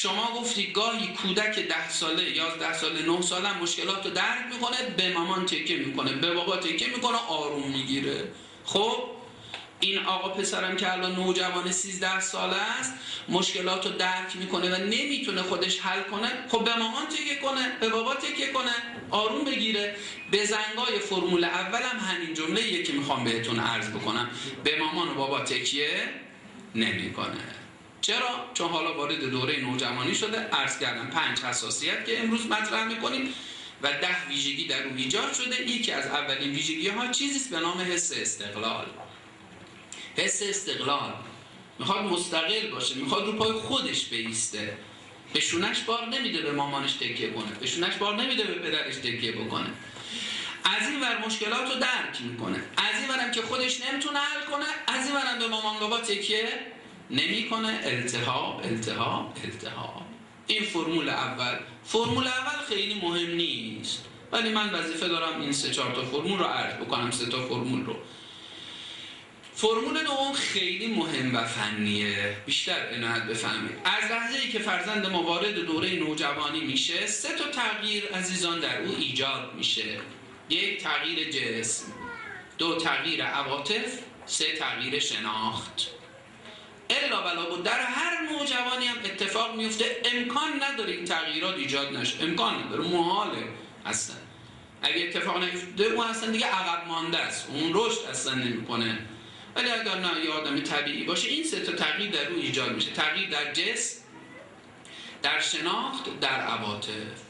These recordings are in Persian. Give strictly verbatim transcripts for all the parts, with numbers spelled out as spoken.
شما گفتی گاهی کودک ده ساله، یازده ساله، نه ساله مشکلات رو درک میکنه، به مامان تکیه میکنه، به بابا تکیه میکنه، آروم میگیره. خب این آقا پسرم که الان نوجوان سیزده ساله است، مشکلات رو درک میکنه و نمیتونه خودش حل کنه، خب به مامان تکیه کنه، به بابا تکیه کنه، آروم بگیره. به زنگای فرمول اولم همین جمله یکی میخوام بهتون عرض بکنم، به مامان و بابا تکیه نمیکنه. چرا؟ چون حالا وارد دوره نوجوانی شده. عرض کردم پنج حساسیت که امروز مطرح میکنیم و ده ویژگی در اون ایجاد شده. یکی از اولین ویژگی ها چیزیست به نام حس استقلال. حس استقلال میخواد مستقل باشه، میخواد رو پای خودش بایسته، به شونش بار نمیده به مامانش تکیه کنه، به شونش بار نمیده به پدرش تکیه بکنه. از این ور مشکلات رو درک میکنه، از این ورم که خودش نمیتونه حل کنه، از این ورم به مامان بابا تکیه نمیکنه. التهاب التهاب التهاب. این فرمول اول. فرمول اول خیلی مهم نیست، ولی من وظیفه دارم این سه چهار تا فرمول رو عرض بکنم، سه تا فرمول رو. فرمول دوم خیلی مهم و فنیه، بیشتر عنایت بفهمید. از لحظه‌ای که فرزند ما وارد دوره نوجوانی میشه، سه تا تغییر عزیزان در او ایجاد میشه. یک، تغییر جسم، دو، تغییر عواطف، سه، تغییر شناخت. الا بلا بود در هر نوجوانی هم اتفاق میفته، امکان نداره این تغییرات ایجاد نشه، امکان نداره، محاله اصلا. اگه اتفاق نیفته اون اصلا دیگه عقب مانده است، اون رشد اصلا نمیکنه. ولی اگر نه یه آدم طبیعی باشه، این سه تا تغییر در او ایجاد میشه. تغییر در جسم، در شناخت، در عواطف.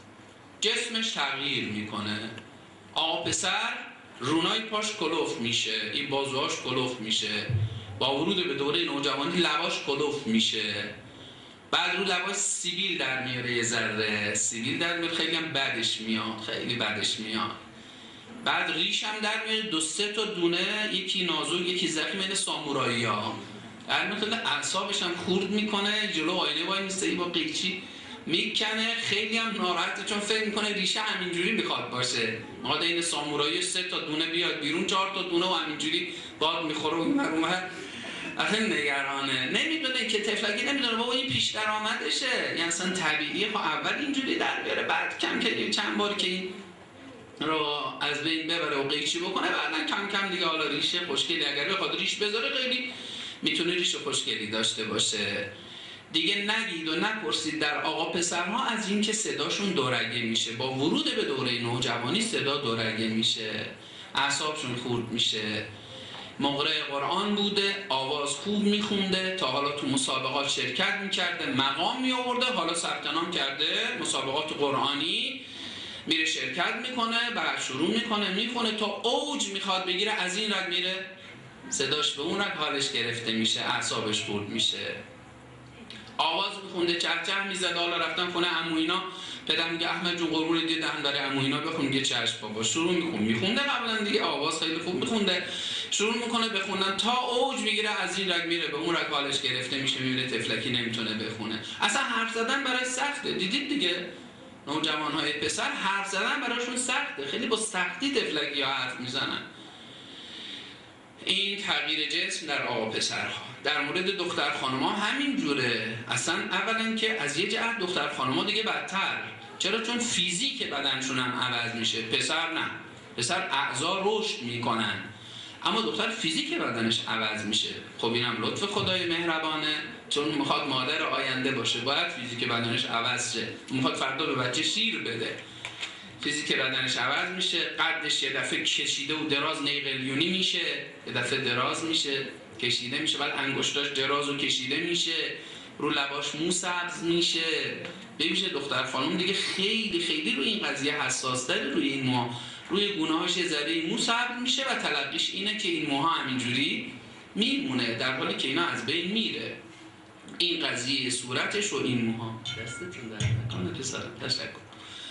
جسمش تغییر میکنه. آقا پسر رونای پاش کلوف میشه، این بازوهاش کلوف میشه، با ورود به دوره نوجوانی لباش کلوف میشه، بعد رو لباش سیبیل در میاره، یه ذره سیبیل در میاره، خیلی هم بدش میاد، خیلی بدش میاد. بعد ریش هم در میاره، دو سه تا دونه، یکی نازک یکی زخیم، این سامورایی ها در میاره، اعصابش هم خورد میکنه، جلو آینه وای میسته با قیچی میکنه، خیلی هم ناراحته چون فکر میکنه ریشه همینجوری میخواد باشه. ماده این سامورایی سه تا دونه بیاد بیرون، چهار تا دونه و همینجوری باد میخوره و اینور اونور، اصلا نگرانه، نمیدونه که تفلکی نمیدونه بابا این پیش درآمدشه، یعنی اصلا طبیعیه. خب اول اینجوری در بیاره، بعد کم کم چند بار که این رو از بین ببره و قیچی بکنه، بعدن کم کم دیگه حالا ریشه خوشگلی اگر بخواد ریش بذاره، خیلی میتونه ریش خوشگلی داشته باشه. دیگه نگید و نپرسید در آقا پسرها از این که صداشون دورگه میشه، با ورود به دوره نوجوانی صدا دورگه میشه، اعصابشون خورد میشه. مقرأ قرآن بوده، آواز خوب میخونده، تا حالا تو مسابقات شرکت میکرده، مقام میآورده، حالا ثبت نام کرده مسابقات قرآنی، میره شرکت میکنه، بعد شروع میکنه میخونه تا اوج میخواد بگیره، از این رد میره صداش به اون رد، حالش گرفته میشه، اعصابش خورد میشه. آواز میخونده، چهچه میزد، حالا رفتن خونه عمو اینا، پدر میگه احمد جون قربون دیدم داره عمو اینا بخون، میگه چشم بابا. شروع میخون میخونده، قبلا دیگه آواز خیلی خوب میخونده، شروع میکنه بخوندن تا اوج میگیره، از این رگ میره به اون رگ، حالش گرفته میشه، میبینه تفلکی نمیتونه بخونه. اصلا حرف زدن برای سخته، دیدید دیگه نوجوانهای پسر حرف زدن براشون سخته، خیلی با سختی تفلکی ها حرف میزنن. این تغییر جسم در آقا پسرها. در مورد دختر خانم‌ها همین جوره. اصلا اولا که از یه جهت دختر خانم‌ها دیگه بدتر. چرا؟ چون فیزیک بدنشون هم عوض میشه. پسر نه، پسر اعضا رشد میکنن، اما دختر فیزیک بدنش عوض میشه. خب اینم لطف خدای مهربانه، چون میخواد مادر آینده باشه، باید فیزیک بدنش عوض شه. میخواد فردا به بچه شیر بده، فیزیک بدنش عوض میشه، قدش یه دفعه کشیده و دراز نیقلیونی میشه، یه دفعه دراز میشه کشیده میشه، بعد انگشتاش دراز و کشیده میشه، رو لباش مو سبز میشه. ببینید دختر خانم دیگه خیلی خیلی روی این قضیه حساس داره، روی این موها، روی گونه‌هاش یه ذره مو سبز میشه و تلقیش اینه که این موها همینجوری میمونه، در حالی که اینا از بین میره. این قضیه صورتش و این موها. دستتون در مکان پسرم، تشکر.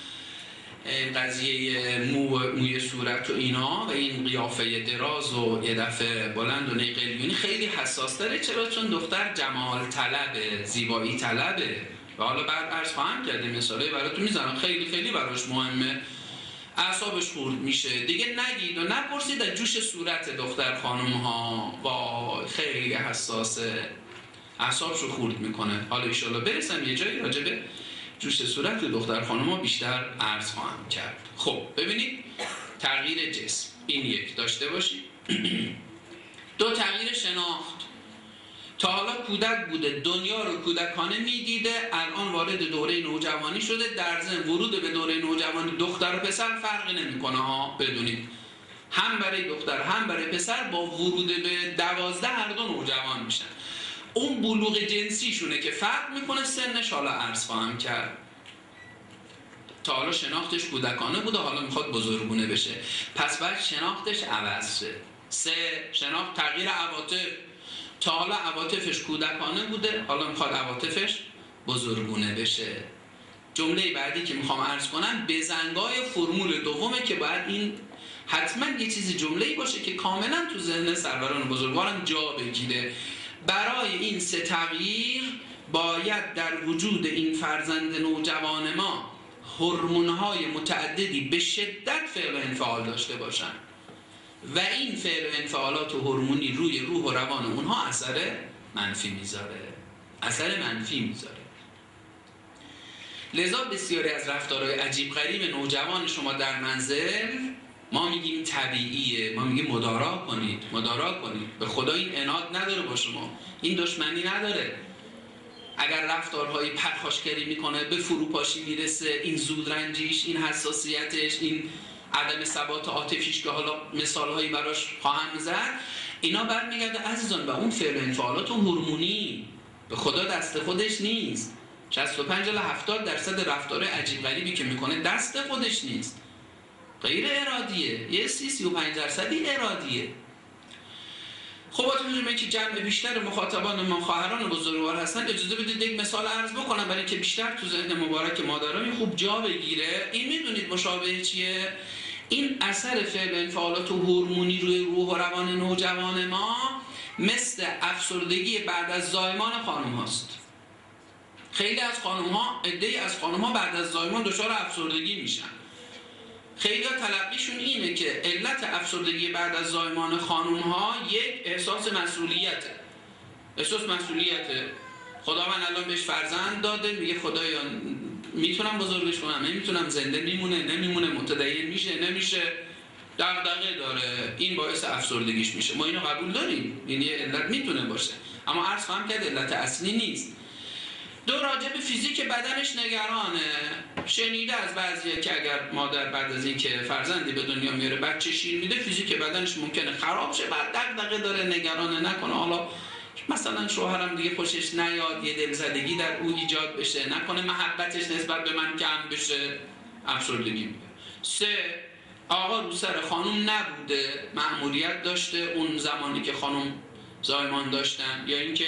قضیه مو موی صورت و اینا و این قیافه دراز و یه دفعه بلند و نیقلیونی خیلی حساس داره. چرا؟ چون دختر جمال طلبه، زیبایی طلبه. و حالا بعد عرض خواهم کرده مثاله براتون میزنم، خیلی خیلی براش مهمه. اعصابش خورد میشه. دیگه نگید و نپرسید از جوش صورت دختر خانم ها، وای خیلی حساسه. اعصابشو خورد میکنه. حالا ان شاءالله برسم یه جایی راجع به جوش صورت دختر خانم‌ها بیشتر عرض خواهم کرد. خب ببینید تغییر جسم این یک داشته باشید. دو، تغییر شناخت. تا حالا کودک بوده، دنیا رو کودکانه میدیده، الان وارد دوره نوجوانی شده، در ضمن ورود به دوره نوجوانی دختر و پسر فرقی نمیکنه ها، بدونید هم برای دختر هم برای پسر با ورود به دوازده هر دو نوجوان میشن. اون بلوغ جنسیشونه که فرق میکنه سنش، حالا عرض خواهم کرد. تا حالا شناختش کودکانه بوده، حالا میخواد بزرگونه بشه، پس باید شناختش عوض شه. سه، شناخت تغییر عواطف. تا حالا عواطفش کودکانه بوده، حالا میخواد عواطفش بزرگونه بشه. جمله بعدی که میخوام عرض کنم بزنگای فرمول دومه که باید این حتما یه چیزی جمله‌ای باشه که کاملا تو ذهن سروران بزرگوارم جا بگیره. برای این سه تغییر باید در وجود این فرزند نوجوان ما هورمون‌های متعددی به شدت فعل و انفعال داشته باشن و این فعل و انفعالات هورمونی روی روح و روان اونها اثر منفی میذاره، اثر منفی میذاره. لذا بسیاری از رفتارهای عجیب غریب نوجوان شما در منزل ما میگیم طبیعیه، ما میگیم مدارا کنید، مدارا کنید. به خدا این عناد نداره با شما، این دشمنی نداره. اگر رفتارهای پرخاشگری میکنه، به فروپاشی میرسه، این زودرنجیش، این حساسیتش، این عدم ثبات عاطفیش که حالا مثالهایی براش خواهم زد، اینا برمیگرده عزیزان به اون فعل و انفعالات هورمونی. به خدا دست خودش نیست. شصت و پنج الی هفتاد درصد رفتارهای عجیب غریبی که میکنه دست خودش نیست، غیر ارادیه. یه سی سی و پنج درصدی ارادیه. خب با توجه به اینکه جمع بیشتر مخاطبان ما خواهران بزرگوار هستن، اجازه بدید یک مثال عرض بکنم برای اینکه بیشتر تو ذهن مبارک مادران خوب جا بگیره. این میدونید مشابه چیه؟ این اثر فعل انفعالات و هورمونی روی روح و روان نوجوان ما مثل افسردگی بعد از زایمان خانم هاست. خیلی از خانم ها، عده‌ای از خانم ها بعد از زایمان دچار افسردگی میشن. خیلی ها تلقیشون اینه که علت افسردگی بعد از زایمان خانم ها یک احساس مسئولیته. احساس مسئولیته. خداوند الان بهش فرزند داده، میگه خدایا میتونم بزرگش کنم، نمیتونم، زنده میمونه نمیمونه، متدین میشه نمیشه، دغدغه داره، این باعث افسردگیش میشه. ما اینو قبول داریم، این یه علت میتونه باشه، اما عرض خواهم کرد علت اصلی نیست. دو، راجع به فیزیک بدنش نگرانه. شنیده از بعضیه که اگر مادر بعد از این که فرزندی به دنیا میاره بچه شیر میده، فیزیک بدنش ممکنه خراب شه، بعد دغدغه داره، نگرانه نکنه حالا مثلا شوهرم دیگه خوشش نیاد، یه دلزدگی در او ایجاد بشه، نکنه محبتش نسبت به من کم بشه، افسردگی میده. سه، آقا رو سر خانم نبوده، مأموریت داشته اون زمانی که خانم زایمان داشتن، یا اینکه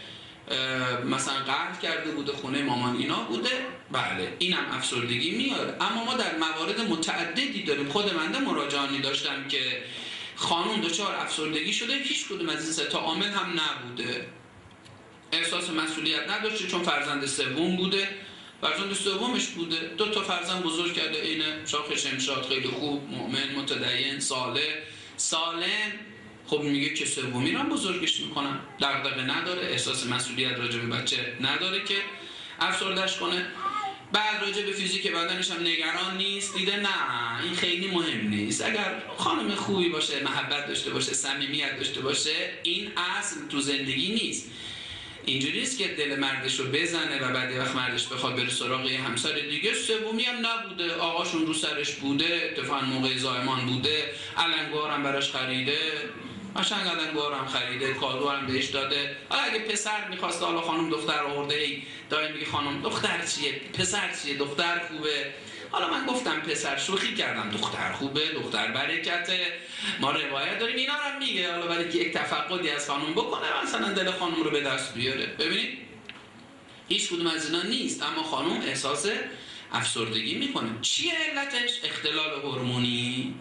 مثلا قهر کرده بوده، خونه مامان اینا بوده، بله اینم افسردگی میاره. اما ما در موارد متعددی داریم، خود من مراجعانی داشتم که خانم دچار افسردگی شده، هیچ کدوم از این سه تا عامل هم نبوده. احساس مسئولیت نداشته چون فرزند سوم بوده، فرزند سومش بوده، دو تا فرزند بزرگ کرده، عین شاخ شمشاد، خیلی خوب، مؤمن، متدین، صالح، سالم. خب میگه که سومی رو هم بزرگش میکنم، دغدغه نداره، احساس مسئولیت راجع به بچه نداره که افسردش کنه. بعد راجع به فیزیک بدنش هم نگران نیست، دیده نه این خیلی مهم نیست، اگر خانم خوبی باشه، محبت داشته باشه، صمیمیت داشته باشه، این اصل تو زندگی نیست. اینجوری است که دل مردش رو بزنه و بعد وقت مردش بخواد بره سراغ یه همسر دیگه. سومی هم نبوده، آقاشون رو سرش بوده، اتفاقا موقع زایمان بوده، علنگوار هم براش خریده، قشنگ علنگوار هم خریده، کادو هم بهش داده. حالا اگه پسر می‌خواست، حالا خانم دختر آورده، ای دائم میگه خانم دختر چیه، پسر چیه، دختر خوبه. حالا من گفتم پسر، شوخی کردم، دختر خوبه، دختر برکته، ما روایت داریم، اینا رو میگه. حالا برای که یک تفقدی از خانم بکنه، مثلا دل خانم رو به دست بیاره. ببینید هیچ کدوم از اینا نیست، اما خانم احساس افسردگی میکنه. چیه علتش؟ اختلال هورمونی.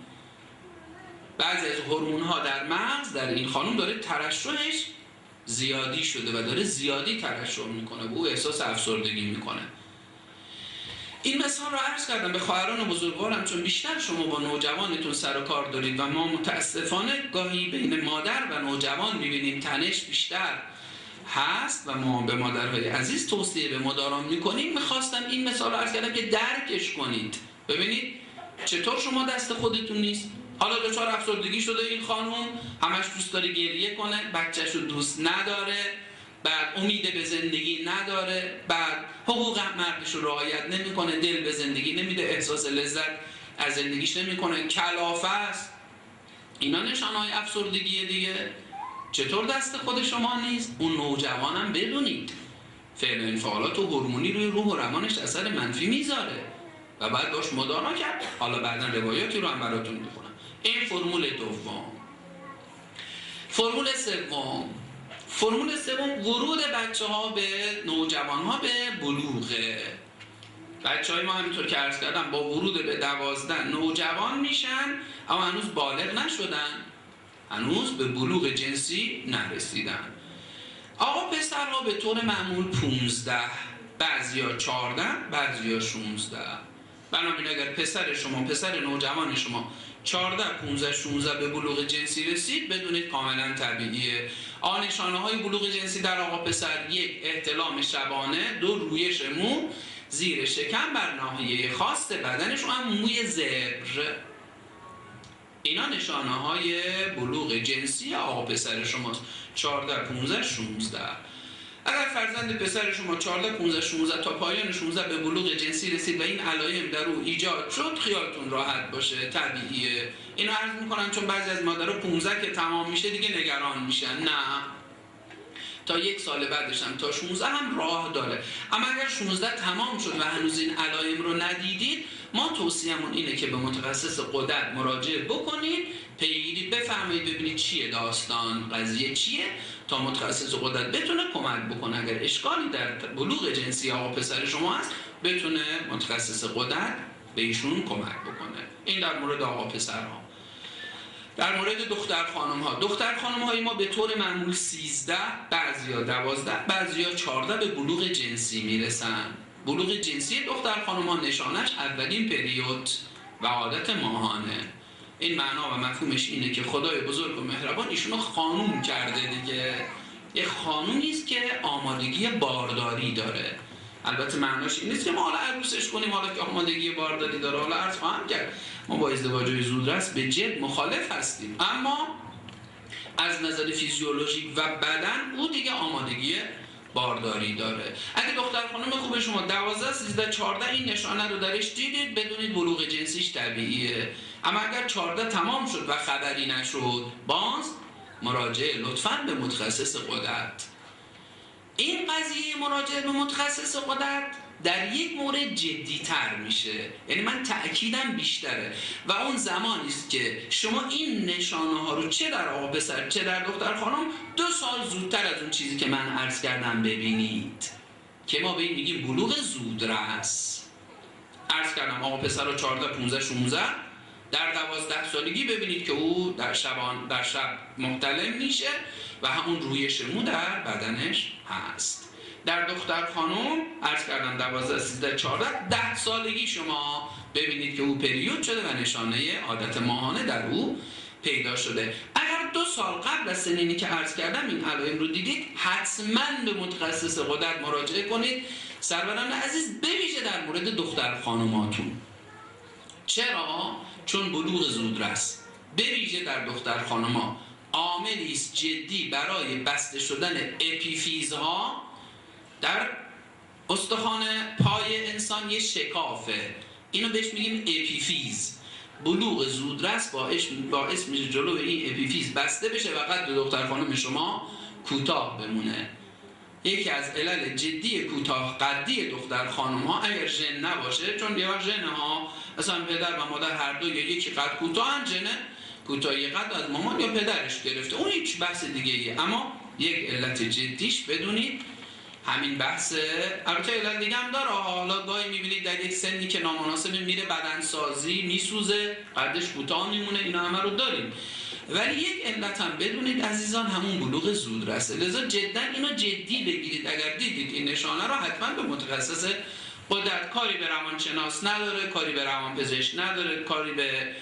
بعضی از هورمون‌ها در مغز در این خانم داره ترشحش زیادی شده و داره زیادی ترشح میکنه، به او احساس افسردگی میکنه. این مثال رو عرض کردم به خواهران و بزرگوارم، چون بیشتر شما با نوجوانتون سر و کار دارید و ما متاسفانه گاهی بین مادر و نوجوان میبینیم تنش بیشتر هست و ما به مادرهای عزیز توصیه به مداران میکنیم. میخواستم این مثال رو عرض کردم که درکش کنید. ببینید چطور شما دست خودتون نیست. حالا دچار افسردگی شده این خانم، همش دوست داره گریه کنه، بچه‌شو دوست نداره، بعد امید به زندگی نداره، بعد حقوق مردش رو رعایت نمیکنه، دل به زندگی نمیده، احساس لذت از زندگیش نمیکنه، کلافه است. اینا نشانه‌های افسردگی دیگه. چطور دست خود شما نیست؟ اون نوجوانم بدونید فعل و انفعالات و هورمونی روی روح و روانش اثر منفی میذاره و باید باش مدارا کرد. حالا بعدا روایاتی رو هم براتون میخونم. این فرمول دوم. فرمول سوم، فرمول سوم ورود بچه ها به نوجوان ها به بلوغه. بچه های ما همینطور که عرض کردم با ورود به دوازده نوجوان میشن، اما هنوز بالغ نشدن، هنوز به بلوغ جنسی نرسیدن. آقا پسرها به طور معمول پونزده، بعضیا چهارده، بعضیا شونزده. بنابراین اگر پسر شما، پسر نوجوان شما چهارده، پونزده، شونزده به بلوغ جنسی رسید، بدونید کاملا طبیعیه. آن نشانه های بلوغ جنسی در آقا پسر: یک، احتلام شبانه، دو، رویش مو زیر شکم بر ناحیه خاص بدنش و هم موی زبر. اینا نشانه های بلوغ جنسی آقا پسر شماست. چهارده، پونزده، شونزده. اگر فرزند پسر شما چهارده، پونزده، شونزده تا پایان شونزده به بلوغ جنسی رسید و این علائم در او ایجاد شد، خیالتون راحت باشه، طبیعیه. اینو عرض میکنم چون بعضی از مادرها پونزده که تمام میشه دیگه نگران میشن. نه، تا یک سال بعدش هم تا شانزده هم راه داره. اما اگر شانزده تمام شد و هنوز این علائم رو ندیدید، ما توصیه‌مون اینه که به متخصص غدد مراجعه بکنید، پیگیری بفرمایید، ببینید چیه داستان، قضیه چیه، تا متخصص غدد بتونه کمک بکنه. اگر اشکالی در بلوغ جنسی آقا پسر شما هست، بتونه متخصص غدد به ایشون کمک بکنه. این در مورد آقا پسرها. در مورد دختر خانم ها، دختر خانم های ما به طور معمول سیزده، بعضیا دوازده، بعضیا چهارده به بلوغ جنسی میرسن. بلوغ جنسی دختر خانم ها نشانش اولین پریود و عادت ماهانه. این معنا و مفهومش اینه که خدای بزرگ و مهربان ایشونو خانوم کرده دیگه. یک خانومی است که آمادگی بارداری داره. البته معناش این نیست که ما حالا عروسش کنیم حالا که آمادگی بارداری داره. حالا عرض خواهم کرد ما با ازدواج‌های زودرس به جد مخالف هستیم، اما از نظر فیزیولوژیک و بدن او دیگه آمادگی بارداری داره. اگه دختر خانم خوب شما دوازده، سیزده، چهارده این نشانه رو درش دیدید، بدونید بلوغ جنسیش طبیعیه. اما اگر چهارده تمام شد و خبری نشد، باز مراجعه لطفاً به متخصص غدد. این قضیه مراجعه به متخصص غدد در یک مورد جدی تر میشه، یعنی من تأکیدم بیشتره و اون زمانی است که شما این نشانه ها رو چه در آقا پسر چه در دختر خانم دو سال زودتر از اون چیزی که من عرض کردم ببینید، که ما به این میگیم بلوغ زودرس. عرض کردم آقا پسر رو چهارده، پونزده، شانزده، در دوازده سالگی ببینید که او در شبان در شب محتلم میشه و همون رویش مو در بدنش هست. در دختر خانم عرض کردم دوازده، سیزده، چهارده، ده سالگی شما ببینید که او پریود شده و نشانه عادت ماهانه در او پیدا شده. اگر دو سال قبل از سنینی که عرض کردم این علائم رو دیدید، حتما به متخصص غدد مراجعه کنید. سروران عزیز، بویژه در مورد دختر خانماتون. چرا؟ چون بلوغ زودرس بویژه در دختر خانم‌ها عاملی است جدی برای بسته شدن اپیفیزها. در استخوان پای انسان یه شکافه، اینو بهش میگیم اپیفیز. بلوغ زودرس باعث باعث میشه جلو این اپیفیز بسته بشه و قد دختر خانم شما کوتاه بمونه. یکی از علل جدی کوتاه قدی دختر خانم ها اگر ژن نباشه، چون یه وقت ژن ها مثلا پدر و مادر هر دو یا یکی قد کوتاهن، ژن کوتاهی قد از مامان یا پدرش گرفته، اون هیچ بحث دیگه ایه. اما یک علت جدیش بدونید همین بحث. البته علت دیگه هم داره، حالا گاهی میبینید در یک سنی که نامناسب میره بدنسازی میسوزه، قدش کوتاه میمونه، اینا همه رو داریم. ولی یک علت هم بدونید عزیزان، همون بلوغ زودرسه. لذا جدا اینو جدی بگیرید. اگر دیدید این نشانه رو حتما به متخصص غدد، کاری به روانشناس نداره، کاری به روانپزشک نداره، کاری به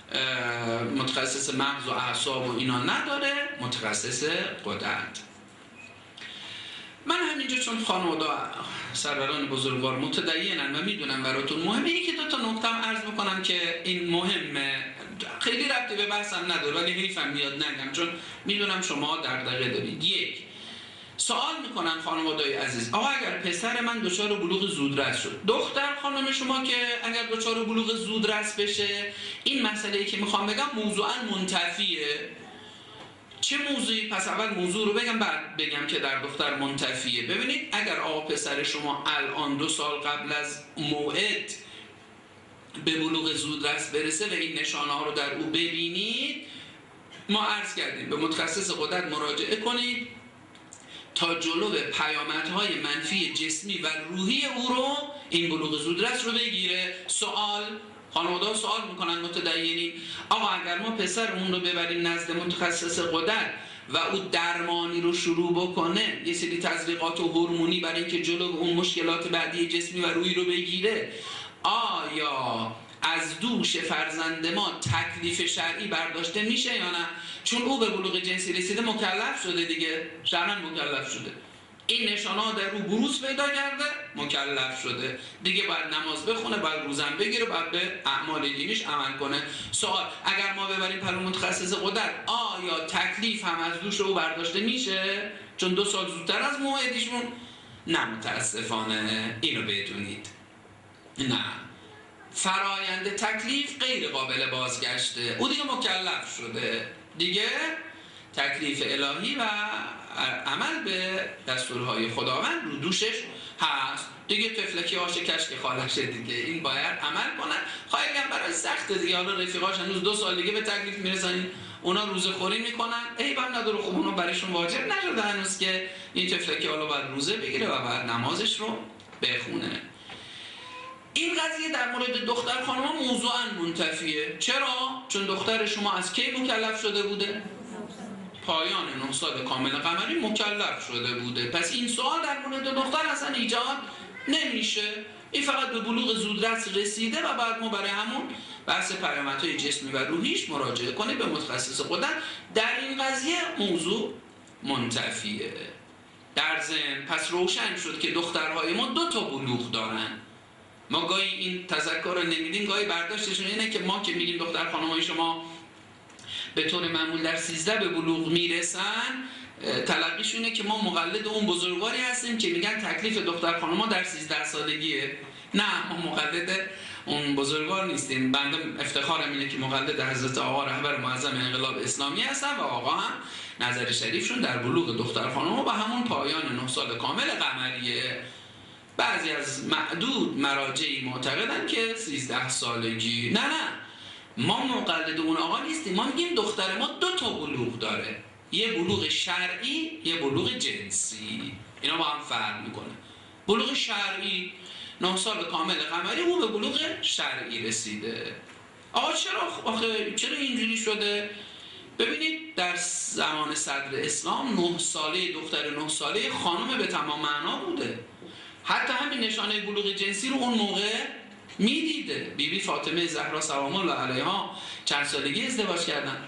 متخصص مغز و اعصاب و اینا نداره، متخصص غدد. من همینجا چون خانواده سروران بزرگوار متدینن و میدونم براتون مهمه، یکی دو تا نکته هم عرض بکنم که این مهمه، خیلی ربطی به بحثم نداره ولی حیفم میاد نگم چون میدونم شما دغدغه دارید. یک، سوال میکنن خانواده‌های عزیز، آقا اگر پسر من دچار بلوغ زودرس شد، دختر خانم شما که اگر دچار بلوغ زودرس بشه، این مسئله‌ای که میخوام بگم موضوعاً منتفیه. چه موضوعی؟ پس اول موضوع رو بگم بعد بگم که در دختر منتفیه. ببینید اگر آقا پسر شما الان دو سال قبل از موعد به بلوغ زودرس برسه و این نشانه ها رو در او ببینید، ما عرض کردیم به متخصص غدد مراجعه کنید تا جلو پیامدهای منفی جسمی و روحی او رو، این بلوغ زودرس رو بگیره. سوال خانواده سوال میکنن متدینین، آقا اگر ما پسرمون رو ببریم نزد متخصص غدد و او درمانی رو شروع بکنه، یه سری تزریقات و هورمونی برای اینکه جلو اون مشکلات بعدی جسمی و روحی رو بگیره، آیا از دوش فرزند ما تکلیف شرعی برداشته میشه یا نه؟ چون او به بلوغ جنسی رسیده، مکلف شده دیگه، شرعاً مکلف شده، این نشانه در او بروز پیدا کرده، مکلف شده دیگه، باید نماز بخونه، باید روزم بگیره، باید به اعمال دینیش عمل کنه. سوال اگر ما ببریم پلو متخصص غدد، آیا تکلیف هم از دوش او برداشته میشه چون دو سال زودتر از موعدشون؟ نه متاسفانه، اینو بدونید، نه، فرایند تکلیف غیر قابل بازگشته، او دیگه مکلف شده دیگه، تکلیف الهی و عمل به دستورهای خداوند رو دوشش هست دیگه. طفلکی آش کشک خالشه دیگه، این باید عمل کنن. خیلی هم برای سخته دیگه، حالا رفیقاش هنوز دو سال دیگه به تکلیف میرسن، اونا روزه خوری میکنن، عیب هم نداره، خب اونا برایشون واجب نشده هنوز که این طفلکی حالا باید روزه بگیره و بعد نمازش رو بخونه. این قضیه در مورد دختر خانم موضوعاً منتفیه. چرا؟ چون دختر شما از کی مکلف شده بوده؟ پایان نه سال کامل قمری مکلف شده بوده. پس این سوال در مورد دختر اصلا ایجاد نمیشه، این فقط به بلوغ زودرس رسیده و بعد ما برای همون بحث پیامدهای جسمی و روحیش مراجعه کنیم به متخصص غدد. در این قضیه موضوع منتفیه. در ضمن پس روشن شد که دخترهای ما دو تا بلوغ دارن. ما گاهی این تذکر رو نمیدیم، گاهی برداشتشون اینه که ما که میگیم دختر خانم‌های شما به طور معمول در سیزده به بلوغ میرسن، تلقیشونه که ما مقلد اون بزرگواری هستیم که میگن تکلیف دختر خانم‌ها در سیزده سالگیه. نه، ما مقلد اون بزرگوار نیستیم. بنده افتخارم اینه که مقلد حضرت آقا رهبر معظم انقلاب اسلامی هستم و آقا هم نظر شریفشون در بلوغ دختر خانم‌ها و همون پایان نه سال کامل قمریه. بعضی از معدود مراجعی معتقدن که سیزده سالگی. نه نه، ما مقلد اون آقا نیستیم، ما میگیم دختر ما دو تا بلوغ داره، یه بلوغ شرعی، یه بلوغ جنسی. اینا با هم فرق میکنه. بلوغ شرعی نه سال کامل قمری، اون به بلوغ شرعی رسیده. آقا چرا آخه چرا اینجوری شده؟ ببینید در زمان صدر اسلام نه ساله دختر نه ساله خانم به تمام معنا بوده. حتی همین نشانه بلوغ جنسی رو اون موقع میدیده. بی بی فاطمه زهرا سلام الله علیها چند سالگی ازدواج کردن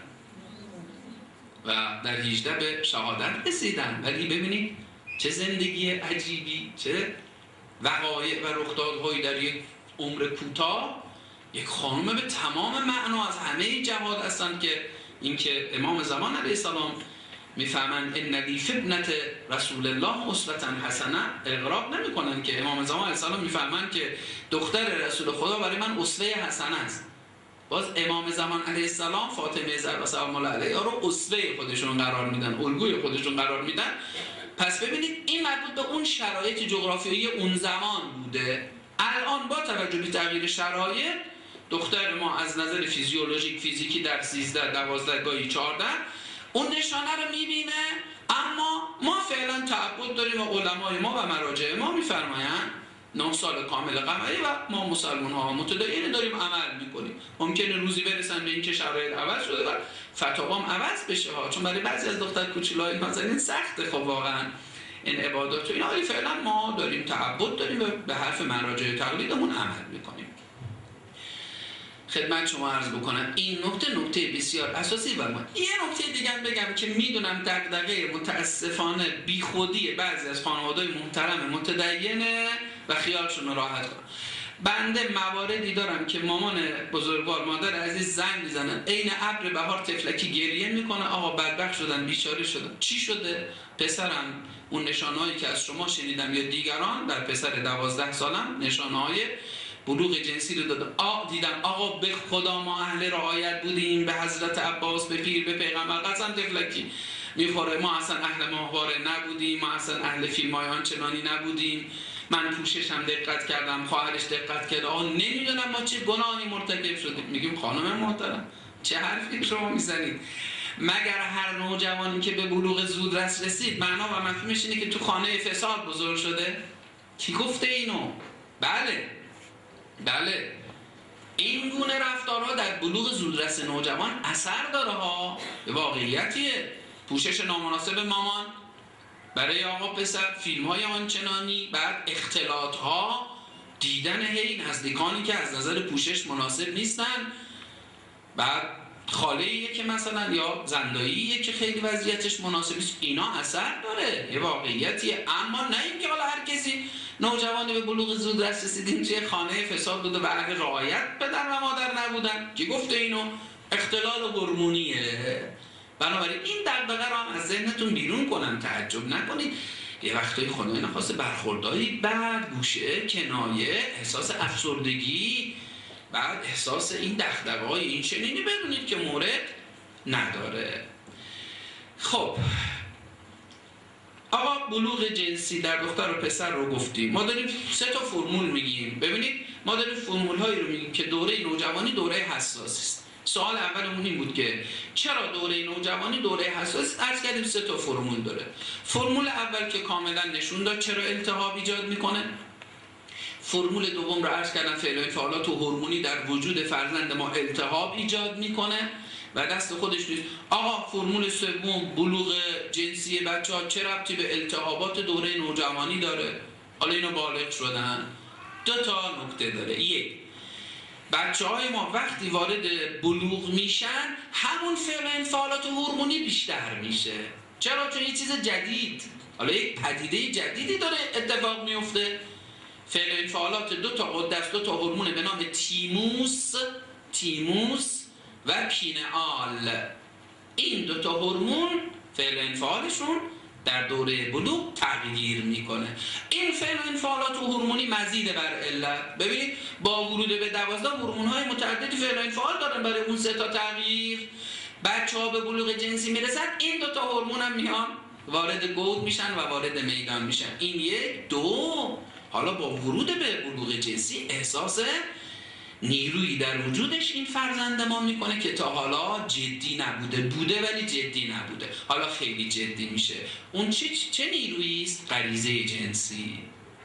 و در هجده به شهادت رسیدن. ولی ببینید چه زندگی عجیبی، چه وقایع و رخدادهایی در یک عمر کوتاه. یک خانم به تمام معنا از همه جهات هستن که اینکه امام زمان علیه السلام میفهمن ان لی فی ابنة رسول الله اسوة حسنه، اغراب نمیکنن که امام زمان علیه السلام میفهمن که دختر رسول خدا برای من اسوه حسنه است. باز امام زمان علیه السلام فاطمه زهرا سلام الله علیها رو اسوه خودشون قرار میدن، الگوی خودشون قرار میدن. پس ببینید این مربوط به اون شرایط جغرافیایی اون زمان بوده. الان با توجه به تغییر شرایط دختر ما از نظر فیزیولوژیک فیزیکی در سیزده دوازده گاهی چهارده اون نشانه رو میبینه، اما ما فعلا تعبد داریم و علمای ما و مراجع ما میفرمایند نه سال کامل قمری و ما مسلمان ها متدین داریم عمل میکنیم. ممکنه روزی برسن به این که شرایط عوض شده و فتاوام عوض بشه ها، چون برای بعضی از دختر کوچولای مثلا این سخته خب واقعا این عبادات و اینا، ولی فعلا ما داریم تعبد داریم و به حرف مراجع تقلیدمون عمل میکنیم. خدمت شما عرض بکنم این نکته نکته بسیار اساسی بر ما. یه نکته دیگه بگم که میدونم دغدغه متاسفانه بیخودی بعضی از خانواده‌های محترم متدینه و خیالشون رو راحت کنم. بنده مواردی دارم که مامان بزرگوار مادر عزیز زنگ میزنن عین ابر بهار تفلکی گریه میکنه آقا بدبخت شدن بیچاره شدن. چی شده؟ پسرم اون نشانهایی که از شما شنیدم یا دیگران در پسر دوازده سالم نشانهای بلوغ جنسی رو دادم. آ دیدم آقا به خدا ما اهل رعایت بودیم، به حضرت عباس، به پیر، به پیغمبر قسم تفلکی میخوره، ما اصلا اهل ماهواره نبودیم، ما اصلا اهل فیلم های آنچنانی نبودیم، من پوششم دقت کردم، خواهرش دقت کرد، آقا نمیدونم ما چه گناهی مرتکب شدیم. میگیم خانم محترم چه حرفی شما میزنید؟ مگر هر نوجوانی که به بلوغ زودرس رسید معنا و مفهومش اینه که تو خانه فساد بزرگ شده؟ کی گفته اینو؟ بله بله این گونه رفتارها در بلوغ زودرس نوجوان اثر داره ها، به واقعیتیه. پوشش نامناسب مامان برای آقا پسر، فیلم های آنچنانی، بعد اختلاط ها، دیدن هی نزدیکانی که از نظر پوشش مناسب نیستن، بعد خاله‌ایه که مثلا یا زنداییه که خیلی وضعیتش مناسب نیست، اینا اثر داره، یه واقعیتیه. اما نه اینکه حالا هر کسی نوجوانی به بلوغ زودرس رسیدیم توی خانه فساد بوده و اهل رعایت پدر و مادر نبودن. کی گفته اینو؟ اختلال هورمونیه. بنابراین این دغدغه رو هم از ذهنتون بیرون کنن، تعجب نکنید یه وقتایی خدای نخواسته برخوردایی بعد، گوشه، کنایه، احساس افسردگی، بعد احساس این دغدغه‌های این چنینی بدونید که مورد نداره. خب آقا بلوغ جنسی در دختر و پسر رو گفتیم، ما داریم سه تا فرمول میگیم. ببینید ما داریم فرمول هایی رو میگیم که دوره نوجوانی دوره حساسی است. سوال اولمون این بود که چرا دوره نوجوانی دوره حساس؟ عرض کردیم سه تا فرمول داره. فرمول اول که کاملا نشون داد چرا التهاب ایجاد میکنه. فرمول دوم رو عرض کردم فعل و انفعالات و هورمونی در وجود فرزند ما التهاب ایجاد میکنه و دست خودش نیست. آقا فرمول سوم بلوغ جنسی بچه‌ها چه ربطی به التهابات دوره نوجوانی داره؟ حالا اینو بالغ شدن. دو تا نکته داره. یک، بچه‌های ما وقتی وارد بلوغ میشن همون فعل و انفعالات هورمونی بیشتر میشه. چرا؟ چون یه چیز جدید، حالا یک پدیده جدیدی داره اتفاق میفته. فعل و انفعالات دو تا غده است، دو تا هورمون به نام تیموس تیموس و پینئال. این دو تا هورمون فعل و انفعالشون در دوره بلوغ تغییر میکنه. این فعل و انفعالات و هورمونی مزید بر علت. ببینید با ورود به دوازده هورمون های متعددی فعل و انفعال دارن برای اون سه تا تغییر. بچه ها به بلوغ جنسی میرسن این دو تا هورمون هم میان وارد گود میشن و وارد میدان میشن. این یک. دو، حالا با ورود به بلوغ جنسی احساس نیرویی در وجودش این فرزند ما میکنه که تا حالا جدی نبوده، بوده ولی جدی نبوده، حالا خیلی جدی میشه. اون چه چه نیرویی است؟ غریزه جنسی.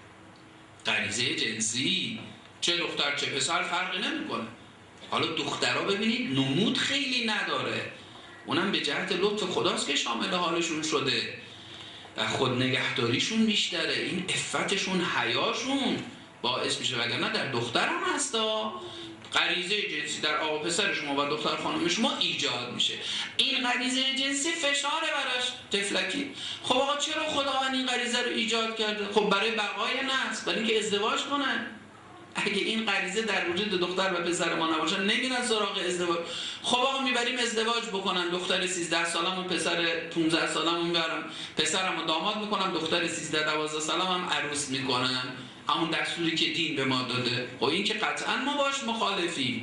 غریزه جنسی چه دختر چه پسر فرقی نمیکنه. حالا دخترها ببینید نمود خیلی نداره، اونم به جهت لطف خداست که شامل حالشون شده و خود نگهداریشون بیشتره، این عفتشون، حیاشون باعث میشه، وگرنه در دختر هم هستا غریزه جنسی در آقا پسر شما و دختر خانم شما ایجاد میشه. این غریزه جنسی فشاره براش تفلکی. خب آقا چرا خداوند این غریزه رو ایجاد کرده؟ خب برای بقای نسل، برای اینکه ازدواج کنن. اگه این غریزه در وجود دختر و پسر ما نباشه نمیرن سراغ ازدواج. خب آقا میبریم ازدواج بکنن، دختر سیزده سالمون پسر پانزده سالمون میبرم، پسرمو داماد میکنم، دختر سیزده دوازده سالم هم عروس میکنن، همون دستوری که دین به ما داده. خب این که قطعا ما باش مخالفیم،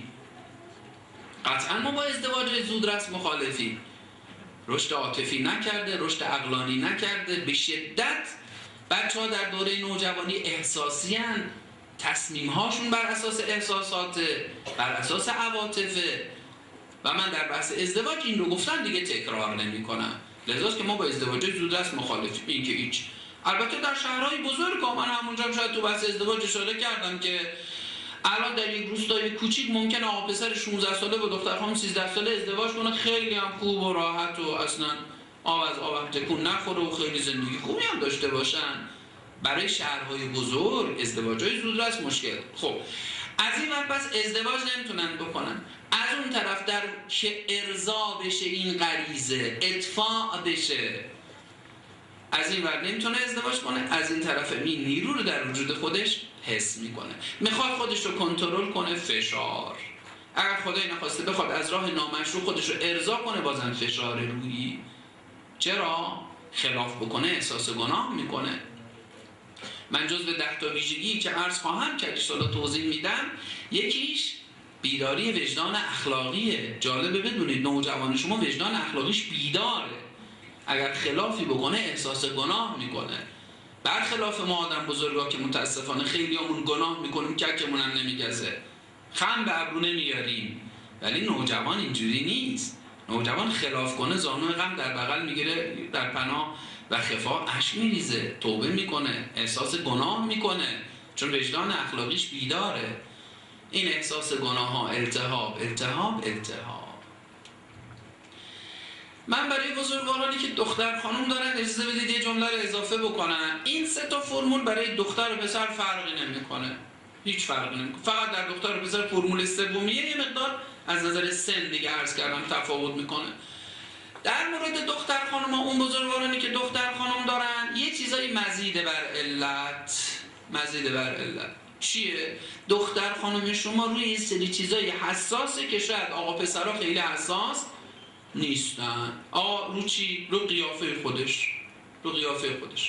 قطعا ما با ازدواج زودرس مخالفیم. رشد عاطفی نکرده، رشد عقلانی نکرده، به شدت بچه ها در دوره نوجوانی احساسی هن. تصمیم هاشون بر اساس احساسات، بر اساس عواطفه. و من در بحث ازدواج این رو گفتم دیگه تکرار نمی کنم. لذاست که ما با ازدواج زودرس مخالفیم. این که هیچ. البته در شهرهای بزرگ ها، من همونجا شاید تو بحث ازدواج اشاره کردم که الان در یک روستای کوچیک ممکنه آقا پسر شانزده ساله با دختر خانم سیزده ساله ازدواج کنه، خیلی هم خوب و راحت و اصلا آب از آب تکون نخوره و خیلی زندگی خوبی هم داشته باشن. برای شهرهای بزرگ ازدواج‌های زودرس مشکل. خب از این ور پس ازدواج نمیتونن بکنن، از اون طرف در که ارضا بشه این غریزه، ادفاع بشه، از این ور نمیتونه ازدواج کنه، از این طرف این نیرو رو در وجود خودش حس میکنه، میخواد خودش رو کنترل کنه، فشار. اگر خدای نخواسته بخواد از راه نامشروع خودش رو ارضا کنه، بازم فشار روحی. چرا؟ خلاف بکنه احساس گناه میکنه. من جز به ده تا ویژگی که عرض خواهم کرد انشاءالله توضیح میدم، یکیش بیداری وجدان اخلاقیه. جالبه بدونید نوجوان شما وجدان اخلاقیش بیداره، اگر خلافی بکنه احساس گناه میکنه. برخلاف ما آدم بزرگا که متاسفانه خیلی همون گناه میکنیم که کمون هم نمیگذه، خم به ابرو نمیاریم، ولی نوجوان اینجوری نیست. نوجوان خلاف کنه زانوی غم در بغل میگیره، در پناه و خفا اش میریزه، توبه میکنه، احساس گناه میکنه، چون وجدان اخلاقیش بیداره. این احساس گناه ها التهاب التهاب التهاب. من برای بزرگوارانی که دختر خانم دارن اجازه بدید یه جمله رو اضافه بکنم. این سه تا فرمول برای دختر و پسر فرقی نمیکنه، هیچ فرقی نمیکنه. فقط در دختر و پسر فرمول سومیه یه مقدار از نظر سن دیگه عرض کردم تفاوت میکنه. در مورد دختر خانم ها، اون بزرگوارانی که دختر خانم دارن یه چیزایی مزید بر علت، مزید بر علت چیه؟ دختر خانم شما روی یه سری چیزای حساسه که شاید آقا پسرها خیلی حساس نیستن. آقا رو چی؟ رو قیافه خودش، رو قیافه خودش.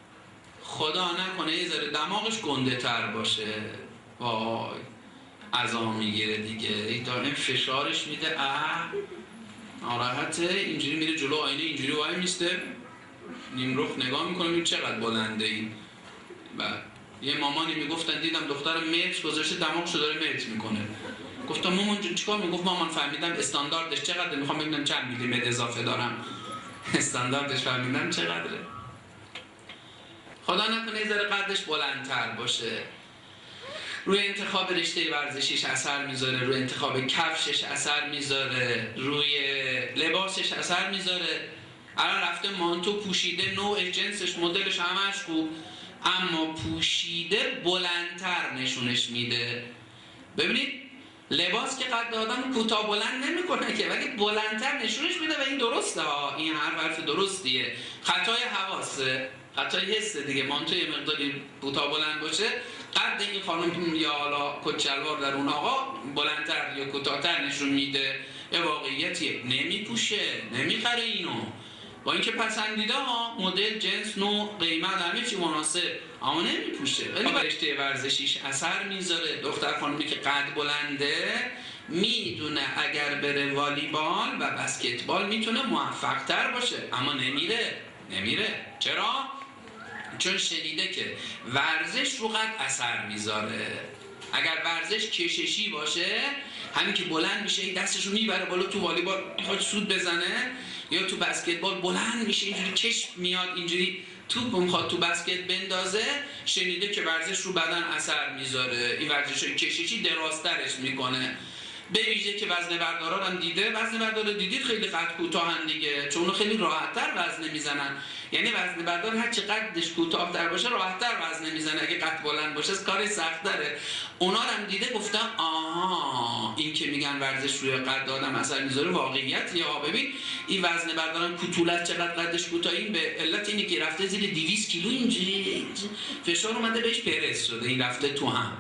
خدا نکنه یه ذره دماغش گنده تر باشه، وای عذاب میگیره دیگه، این دائم فشارش میده، اه ناراحته، اینجوری میره جلو آینه، اینجوری وای میسته نیم رخ نگاه میکنه، این چقدر بلنده این. بعد یه مامانی میگفتن دیدم دختر متر گذاشته دماغشو داره متر میکنه. گفتم مامان جون چیکار؟ میگفت مامان فهمیدم استانداردش چقدره، میخوام ببینم چند میلیمتر اضافه دارم. استانداردش فهمیدم چقدره. خدا نکنه یه ذره قدش بلندتر باشه. روی انتخاب رشته ورزشیش اثر میذاره، روی انتخاب کفشش اثر میذاره، روی لباسش اثر میذاره. الان رفته مانتو پوشیده، نوع جنسش مدلش همش خوب، اما پوشیده بلندتر نشونش میده. ببینید لباس که قد آدم کوتاه بلند نمیکنه که، ولی بلندتر نشونش میده و این درسته ها، این حرف حرف درستیه. خطای حواسه، خطای حسه دیگه. مانتوی مقداری کوتاه بلند باشه، قد این خانم یا حالا کچلوار در اون آقا بلندتر یا کوتاه‌تر نشون میده. یه واقعیتیه، نمیپوشه، نمیخره اینو، با اینکه پسندیده ها مدل، جنس، نوع، قیمت همه چی مناسب، اما نمیپوشه. ولی با رشته ورزشیش اثر میذاره. دختر خانمی که قد بلنده میدونه اگر بره والیبال و بسکتبال میتونه موفق تر باشه، اما نمیره. نمیره چرا؟ چون شنیده که ورزش رو قد اثر میذاره. اگر ورزش کششی باشه، همین که بلند میشه دستش رو میبره بالا تو والیبال میخواد سود بزنه، یا تو بسکتبال بلند میشه اینجوری کش میاد اینجوری توپ میخواد تو بسکت بندازه، شنیده که ورزش رو بدن اثر میذاره. این ورزش های کششی درازترش میکنه. به ویژه که وزنه بردارا هم دیده، وزنه بردارا دیدید خیلی قد کوتاهن دیگه، چون خیلی راحت‌تر وزنه میزنن. یعنی وزنه بردار هر چه قدش کوتاه‌تر باشه راحت‌تر وزنه میزنه، اگه قد بلند باشه کار سخت‌تره. اونا هم دیده گفتن آها این که میگن ورزش روی قد آدم اثر میذاره واقعیتیه. ها ببین این وزنه بردارن کوتولت چقدر قدش کوتاه، این به علت اینی که رفته زیر دویست کیلو اینجوری فشار اومده بهش پرس شده، این رفته تو هم.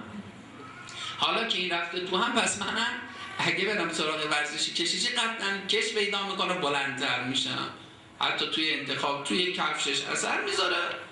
حالا که این رفته تو هم، پس منم اگه برم سراغ ورزشی کشیشی قطعا کش پیدا میکنه، بلندتر میشم. حتی توی انتخاب توی کفشش اثر میذاره.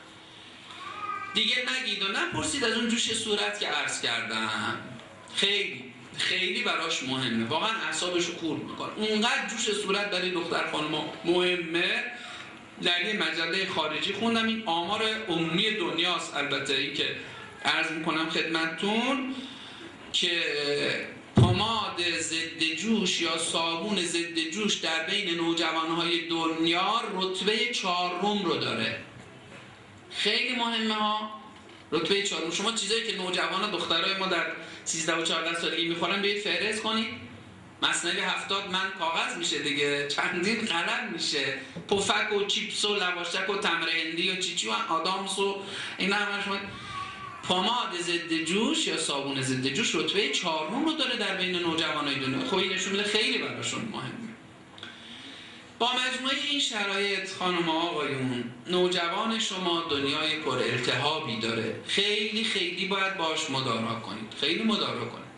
دیگه نگید و نپرسید از اون جوش صورت که عرض کردم، خیلی خیلی براش مهمه، واقعا اعصابشو خورد میکنه. اونقدر جوش صورت برای دختر خانم مهمه. در یه مجله خارجی خوندم، این آمار عمومی دنیاست البته، این که عرض میکنم خدمتتون که پماد ضد جوش یا صابون ضد جوش در بین نوجوانهای دنیا رتبه چهارم رو داره. خیلی مهمه ها، رتبه چهارم. شما چیزایی که نوجوان دخترای ما در سیزده و چهارده سالگی میخورن بیایید فهرست کنید. مثنوی هفتاد من کاغذ میشه دیگه، چندین قلم میشه. پفک و چیپس و لواشک و تمر هندی و چیچی و آدامس و اینا همش پماد ضد جوش یا صابون ضد جوش رتبه چهارم رو داره در بین نوجوانای دنیا. خب این نشون میده خیلی براشون مهمه. با مجموعه این شرایط خانم آقایون، نوجوان شما دنیای پر التهابی داره، خیلی خیلی باید باش مدارا کنید، خیلی مدارا کنید.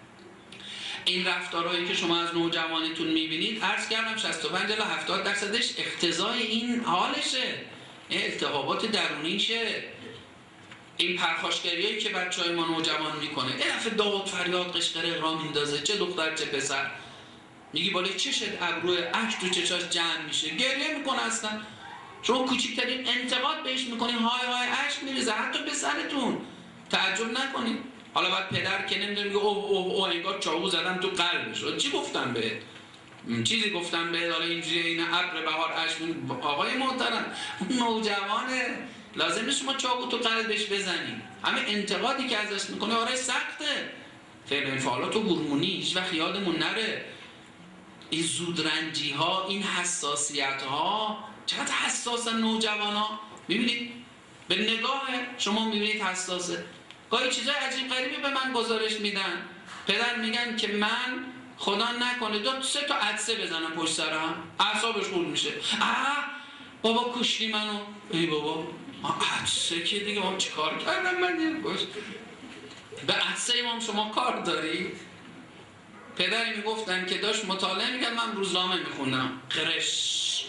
این رفتارهایی که شما از نوجوانتون میبینید، عرض کردم شصت و پنج الی هفتاد درصدش اقتضای این حالشه، این التهابات درونیشه، این پرخاشگریایی که بچهای ما نوجوان میکنه. این دفعه داد فریاد قشقره را میندازه، چه دختر چه پسر، میگی بالای چشت ابروی اشک تو چشاش جمع میشه، گریه میکنه. اصلا شما کوچکترین انتقاد بهش میکنی های های اشک میریزه، حتی پسرتون. تعجب نکنید. حالا بعد پدر که نمیدونه اوه اوه اوه انگار چاقو زدم تو قلبش. چی گفتم بهت؟ چیزی گفتم بهت؟ حالا اینجوری این ابر بهار اشک. آقای محترم، نوجوانه، لازمه شما چاقو تو قلبش بزنی. همه انتقادی که ازش میکنه آره سخته. فعل انفعالات و هورمونی هیچ وقت یادمون نره. این زودرنجی ها، این حساسیت ها، چقدر حساسن نوجوان ها. میبینید به نگاه شما میبینید حساسه. گاهی چیزای عجیب غریبی به من گزارش میدن. پدر میگن که من خدا نکنه دو سه تا عدسه بزنم پشت سرم، اعصابش خورد میشه. آه بابا کشتی منو. ای بابا عدسه که دیگه ما چی کار کردم من دیگه باش. به عدسه امام شما کار داری؟ پدری میگفتن که داشت مطالعه میکرد، من روزنامه میخوندم، قرش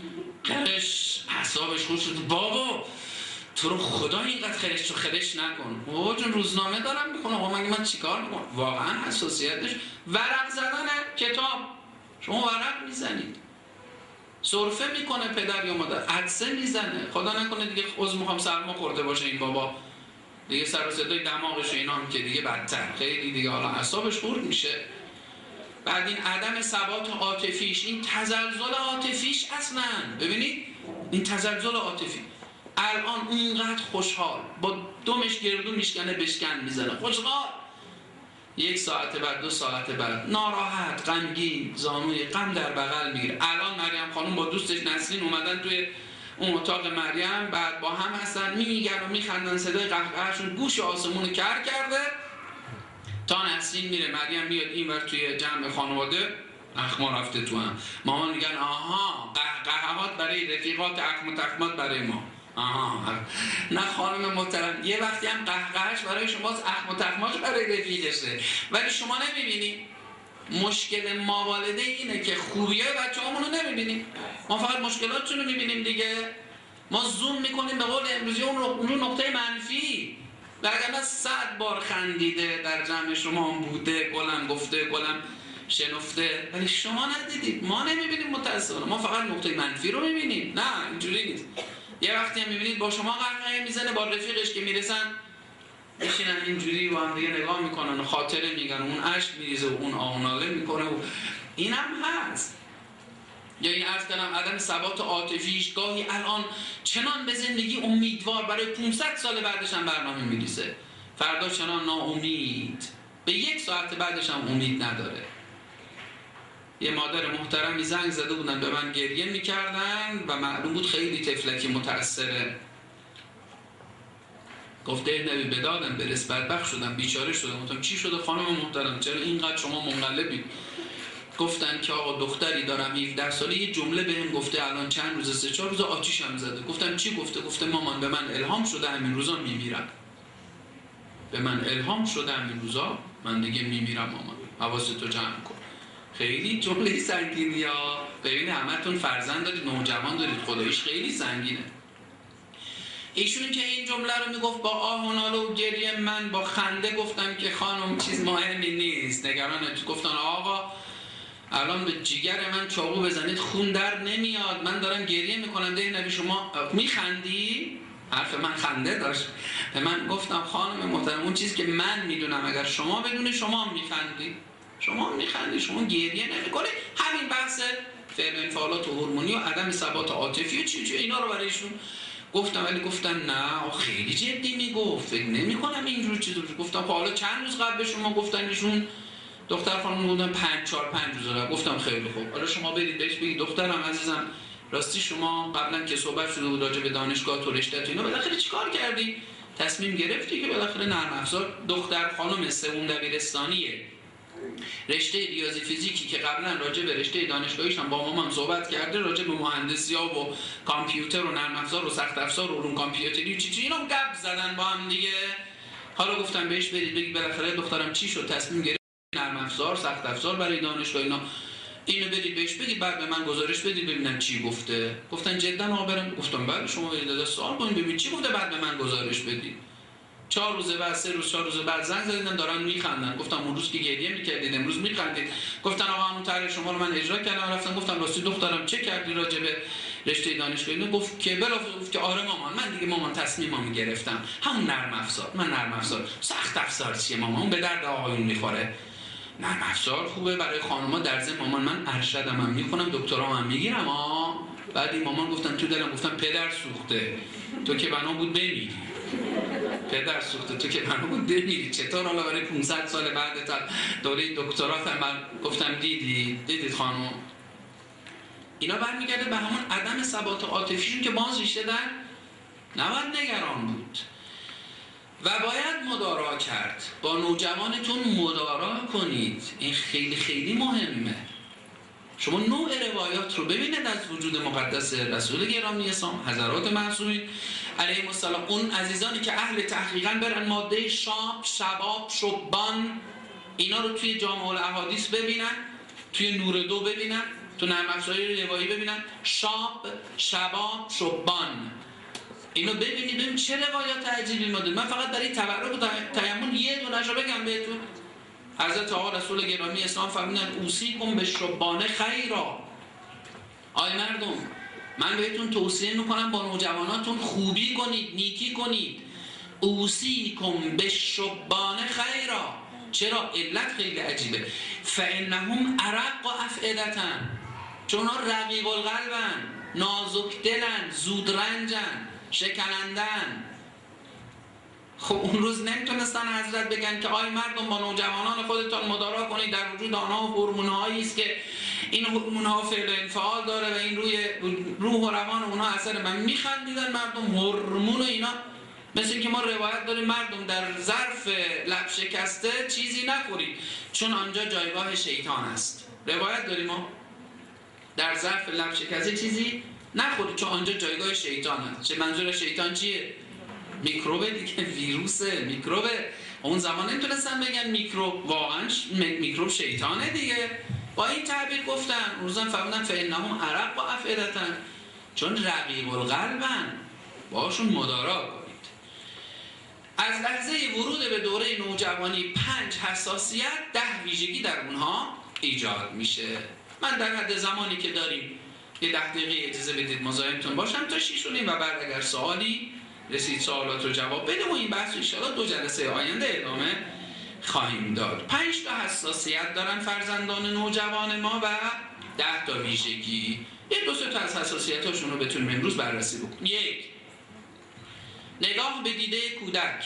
قرش اعصابش خورد شد. بابا تو رو خدا اینقدر خرش تو خرش نکن. بابا جون روزنامه دارم میخونم، آقا مگه من چیکار میکنم؟ واقعا حساسیتش ورق زدن کتاب. شما ورق میزنید، سرفه میکنه پدر یا مادر، عدسه میزنه. خدا نکنه دیگه عذر میخوام سرما خورده باشه این بابا، دیگه سر و صدای دماغش اینا هم که دیگه بدتر، خیلی دیگه حالا اعصابش خورد میشه. بعد این عدم ثبات عاطفیش، این تزلزل عاطفیش، اصلا ببینید این تزلزل عاطفی، الان اونقدر خوشحال با دمش گردو میشکنه بشکن میزنه، خوشحال، یک ساعت بعد دو ساعت بعد ناراحت، غمگین، زانوی غم در بغل میگیره. الان مریم خانم با دوستش نسرین اومدن توی اون اتاق مریم، بعد با هم هستن میگن و میخندن، صدای قهقهشون گوش آسمون رو کر کرده. تا نسرین میره مریم میاد اینور توی جمع خانواده، اخما رفته تو هم، مامان میگن آها قهقهات برای رفیقات، اخم و تخمات برای ما. آها نه خانم محترم، یه وقتی هم قهقهش برای شماست، اخم و تخماش برای رفیقشه، ولی شما نمیبینی. مشکل ما والده اینه که خوبیای بچه همونو نمیبینیم، ما فقط مشکلاتشون رو میبینیم دیگه. ما زوم میکنیم به قول امروزی اون نقطه منفی. وگرنه صد بار خندیده در جمع شما هم بوده، گلم گفته، گلم شنفته، ولی شما ندیدید، ما نمیبینیم متاسفانه. ما فقط نقطه منفی رو میبینیم. نه اینجوری نیست. یه وقتی هم میبینید با شما قهقه میزنه، با رفیقش که میرسن میشینن اینجوری با هم دیگه نگاه میکنن و خاطره میگن، اون اشک میریزه و اون آهناله میکنه و این هم هست. یا این عرض کردم عدم ثبات عاطفیش، گاهی الان چنان به زندگی امیدوار برای پانصد سال بعدش هم برنامه میریزه، فردا چنان ناامید، به یک ساعت بعدش هم امید نداره. یه مادر محترمی زنگ زده بودن به من، گریه میکردن و معلوم بود خیلی طفلکی متأثره. گفته نبی بدادم برس، بدبخت شدم، بیچاره شدم. گفتم چی شده خانم محترم، چرا اینقدر شما منقلبید؟ گفتن که آقا دختری دارم هفده ساله، یه جمله بهم گفته الان چند روز، سه چهار روز آتیشم زده. گفتم چی گفته؟ گفته مامان به من الهام شده همین روزا میمیرم، به من الهام شده همین روزا من دیگه میمیرم مامان، حواستو جمع کن. خیلی جمله سنگینی ها. ببینید همتون فرزند دارید، نوجوان دارید، خداییش خیلی سنگینه. ایشون که این جمله رو میگفت با آه و ناله و گریه، من با خنده گفتم که خانم چیز مهمی نیست، نگرانت. گفتن آقا الان به جیگر من چاقو بزنید خون در نمیاد، من دارم گریه میکنم. ده نبی شما میخندی؟ حرف من خنده داشت. به من گفتم خانم محترم اون چیزی که من میدونم اگر شما بدونی شما میخندی، شما میخندی، شما گریه نمیکنی. همین بحث فعل و انفعالات و هورمونی و عدم ثبات عاطفی و چی چی اینا رو برایشون گفتم، ولی گفتن نه خیلی جدی میگفت، فکر نمی‌کنم اینجور چیزو. گفتم خب حالا چند روز قبل به شما گفتن ایشون دختر خانم بودن پنج چهار پنج روز قبل. گفتم خیلی خوب، حالا شما برید بهش بگید دخترم عزیزم راستی شما قبلا که صحبت شده بود راجع به دانشگاه تو رشته تو اینا بالاخره چیکار کردی؟ تصمیم گرفتی که بالاخره نرم افزار دختر خانم سوم دبیرستانیه رشته ریاضی فیزیکی که قبلا راجع به رشته دانشگاهیش هم با مامان صحبت کرده، راجع به مهندسی‌ها و کامپیوتر و نرم افزار و سخت افزار و علوم کامپیوتری و چی چی اینا گپ زدن با هم دیگه. حالا گفتم بهش برید بگی بالاخره دخترم چی شد، تصمیم گرفت نرم افزار سخت افزار برای دانشگاه اینا، اینو برید بهش بگید بعد به من گزارش بدید ببینم چی گفته. گفتن جدا ها برم؟ گفتم بله شما برید سوال کنید ببینید چی گفته بعد به من گزارش بدید. چهار روز بعد سه روز چهار روز بعد زنگ زدن دارن میخندن. گفتم اون روز که گریه میکردید امروز میخندید. گفتن آقا همون طرح شما رو من اجرا کردم رفتم گفتم راستی دخترم چه کردی راجع به رشته دانشگاهی؟ گفت که بلافاصله گفت که آره مامان من دیگه مامان تصمیمم گرفتم همون نرم افزار. من نرم افزار سخت افزار چیه مامان؟ اون به درد آقایون میخوره. نرم افزار خوبه برای خانم‌ها. در ضمن مامان من ارشدم هم میخونم دکترام هم میگیرم ها. بعد این مامان گفتن تو دلم گفتم پدر سوخته تو که بنا بود بمیری. پدر سوخته تو که بنا بود بمیری. چطور حالا برای پانصد سال بعد تا دوره دکترات هم من گفتم دیدی دیدید خانم اینا برمیگرده به همون عدم ثبات عاطفیشون که باز ریشه در نباید نگران بود و باید مدارا کرد. با نوجوانتون مدارا کنید. این خیلی خیلی مهمه. شما نوع روایات رو ببینید از وجود مقدس رسول گرامی اسلام حضرات معصومین علیهم السلام. اون عزیزانی که اهل تحقیقاً برن ماده شاب شباب شبان اینا رو توی جامع الاحادیث ببینن، توی نور دو ببینن، تو نرم افزارهای روایی ببینن شاب شباب شبان اینو ببینید ببین چه روایات عجیبی ما داریم. من فقط برای تبرک و تیمم یه دونه‌شو بگم بهتون. حضرت آقا رسول گرامی اسلام فرمودن اوصیکم بالشبان خیرا. آی مردم من بهتون توصیه میکنم با نوجواناتون خوبی کنید، نیکی کنید. اوصیکم بالشبان خیرا. چرا؟ علت خیلی عجیبه. فانهم ارق افئدتن. چون ها رقیق القلبن، نازک دلن، زود رنجن، شکنندن. خب اون روز نمیتونستن حضرت بگن که آی مردم با نوجوانان خودتان مدارا کنید، در وجود آنها هورمون‌هایی است که این هورمون‌ها فعل و انفعال داره و این روی روح و روان اونها اثر. من میخندیدن مردم هورمون و اینا. مثل اینکه ما روایت داریم مردم در ظرف لب شکسته چیزی نخورید چون آنجا جایگاه شیطان است. روایت داریم ما در ظرف لب شکسته چیزی نخورید چون آنجا جایگاه شیطان است. چه منظور شیطان چیه؟ میکروب دیگه، ویروسه، میکروبه. اون زمان نمیتونستن بگن میکروب، واقعا میکروب شیطانه دیگه. با این تعبیر گفتن روزن فرمودن فانهم ارق و افئدتن. چون رقیق القلبن باشون مدارا کنید. از لحظه ورود به دوره نوجوانی پنج حساسیت ده ویژگی در اونها ایجاد میشه. من در حد زمانی که داریم یه ده دقیقه اجازه بدید مزاحمتون باشم تا شیش و نیم و بعد اگر سوالی رسید سوالات رو جواب بده و این بحث ان شاءالله دو جلسه آینده ادامه خواهیم داد. پنج تا حساسیت دارن فرزندان نوجوان ما و ده تا ویژگی. یه دو سه تا از حساسیتاشون رو بتونیم امروز بررسی بکنیم. یک، نگاه به دیده کودک.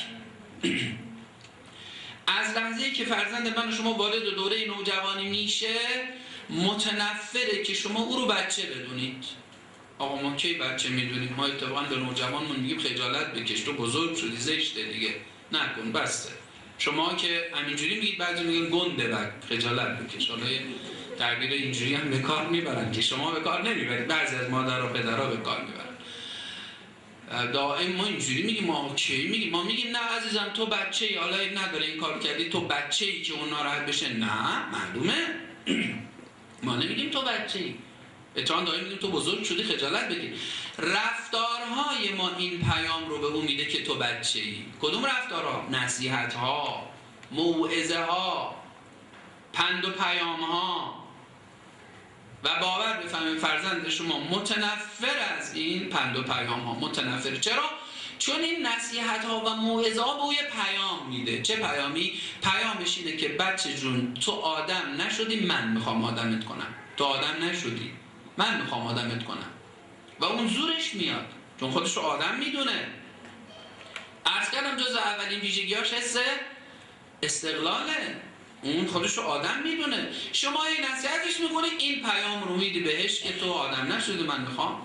از لحظه‌ای که فرزند من و شما وارد دوره نوجوانی میشه متنفره که شما او رو بچه بدونید. آقا ما کی بچه میدونیم؟ ما اتفاقا به نوجوانمون میگیم خجالت بکش، تو بزرگ شدی، زشته دیگه، نکن، بسته. شما که همینجوری میگید، بعضی میگن گنده بک، خجالت بکش. حالا تعبیر اینجوری هم به کار میبرن که شما به کار نمیبرید، بعضی از مادرها و پدرها به کار میبرن. دائم ما اینجوری میگیم، ما کی میگیم؟ ما میگیم نه عزیزم تو بچه‌ای، حالا نداره این کار کردی تو بچه‌ای که اون ناراحت بشه. نه معلومه. ما نمیگیم تو بچه‌ای، اتفاقا دائم میگیم تو بزرگ شدی خجالت بگیر. رفتارهای ما این پیام رو به اون میده که تو بچه‌ای. کدوم رفتارها؟ نصیحت‌ها، موعظه‌ها، پند و پیام‌ها. و باور بفهمید فرزند شما متنفر از این پند و پیام‌ها، متنفر. چرا؟ چون این نصیحت‌ها و موعظه‌ها به پیام میده. چه پیامی؟ پیامش اینه که بچه جون تو آدم نشدی، من میخوام آدمت کنم. تو آدم نشدی، من میخوام آدمت کنم. و اون زورش میاد چون خودش رو آدم میدونه. عرض کردم جز اولین ویژگی‌هاش حس استقلاله. اون خودش رو آدم میدونه. شما این نصیحتش میکنید، این پیام رو میدی بهش که تو آدم نشدی، من میخوام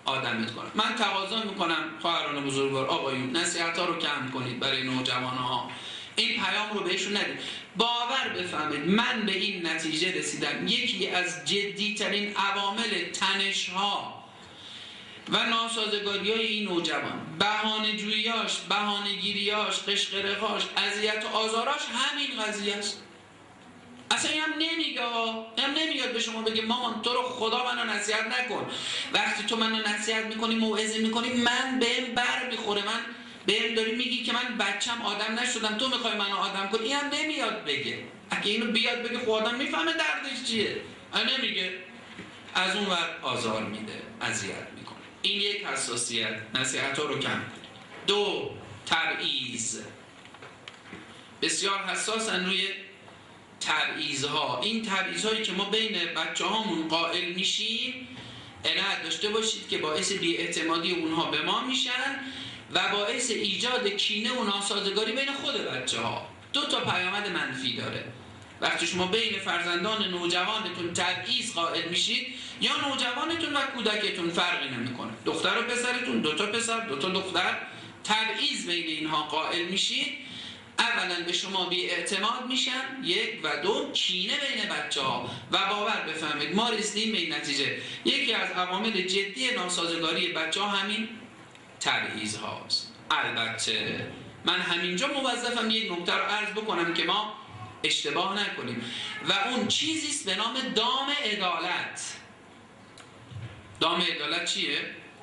آدمت کنن. من تقاضا میکنم خواهران بزرگوار، آقایون، نصیحت ها رو کم کنید برای نوجوان ها، این پیام رو بهشون ندید. باور بفهمید من به این نتیجه رسیدم یکی از جدیترین عوامل تنش ها و ناسازگاری های این نوجوان، بهانه جوییاش، بهانه گیریاش، قشقرقاش، اذیت و آزاراش همین قضیه است. اصلا این هم نمیگه، هم نمیاد به شما بگه مامان تو رو خدا منو نصیحت نکن، وقتی تو منو نصیحت میکنی موعظه میکنی من بهم بر میخوره، من بهم داری میگی که من بچم آدم نشدم تو میخوای منو آدم کنی. این هم نمیاد بگه. اگه اینو بیاد بگه خب آدم میفهمه دردش چیه، نمیگه، از اون ور آزار میده، اذیت میکنه. این یک حساسیت، نصیحت ها رو کم کنید. دو، تبعیض. بسیار حساسن روی تبعیض‌ها. این تبعیض‌هایی که ما بین بچه‌هامون قائل میشیم عنایت داشته باشید که باعث بی‌اعتمادی اونها به ما میشن و باعث ایجاد کینه و ناسازگاری بین خود بچه‌ها. دو تا پیامد منفی داره. وقتی شما بین فرزندان نوجوانتون تبعیض قائل میشید، یا نوجوانتون و کودکتون فرقی نمیکنه، دختر و پسرتون، دو تا پسر، دو تا دختر، تبعیض بین اینها قائل میشید، اولا به شما بی اعتماد میشن، یک، و دو، کینه بین بچه ها. و باور بفهمید ما رسیدیم به این نتیجه یکی از عوامل جدی ناسازگاری بچه ها همین تبعیض هاست. البته من همینجا موظفم یک نکته رو عرض بکنم که ما اشتباه نکنیم و اون چیزیست به نام دام عدالت. دام عدالت چیه؟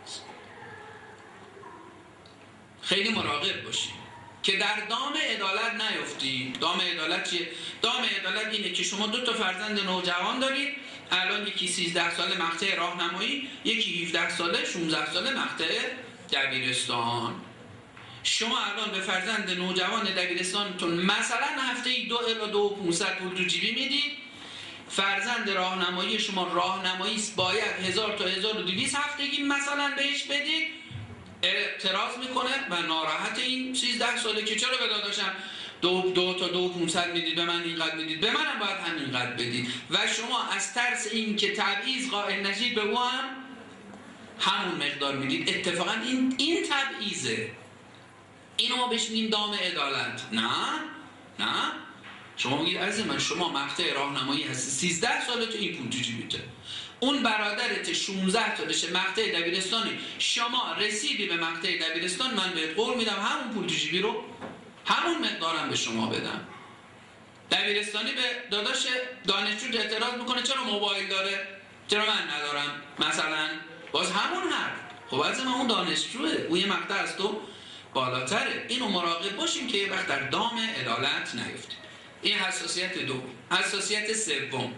خیلی مراقب باشید که در دام عدالت نیفتید. دام عدالت چیه؟ دام عدالت اینه که شما دو تا فرزند نوجوان دارید، الان یکی سیزده ساله مقطع راهنمایی، یکی هفده ساله، شانزده ساله مقطع دبیرستان. شما الان به فرزند نوجوان دبیرستانتون مثلا هفته دو الی دو و پونصد پول تو جیبی میدید، فرزند راهنمایی شما راهنمایی باید هزار تا هزار و دویست هفتگی مثلا بهش بدید، اعتراض میکنه و ناراحت این سیزده ساله که چرا به داداشم دو, دو تا دو پونصد میدید، به من اینقدر میدید، به منم باید همینقدر بدید. و شما از ترس این که تبعیض قائل نشید به او هم همون مقدار میدید. اتفاقا این این تبعیضه. اینو ما بهش میگیم دام عدالت. نه نه شما میگید عزیز من شما مقطع راهنمایی هستی، سیزده ساله تو این پول تو جیبته، اون برادرت شانزده سالشه مقطع دبیرستانی، شما رسیدی به مقطع دبیرستان، من بهت قول میدم همون پول تو جیبی رو همون مقدارم به شما بدم. دبیرستانی به داداش دانشجو اعتراض میکنه چرا موبایل داره چرا من ندارم مثلا، باز همون حرف. خب از من اون دانشجوه، اون یه مقطع از تو بالاتره. اینو مراقب باشیم که یه وقت در دام عدالت نیفتیم. این حساسیت دوم. حساسیت سوم،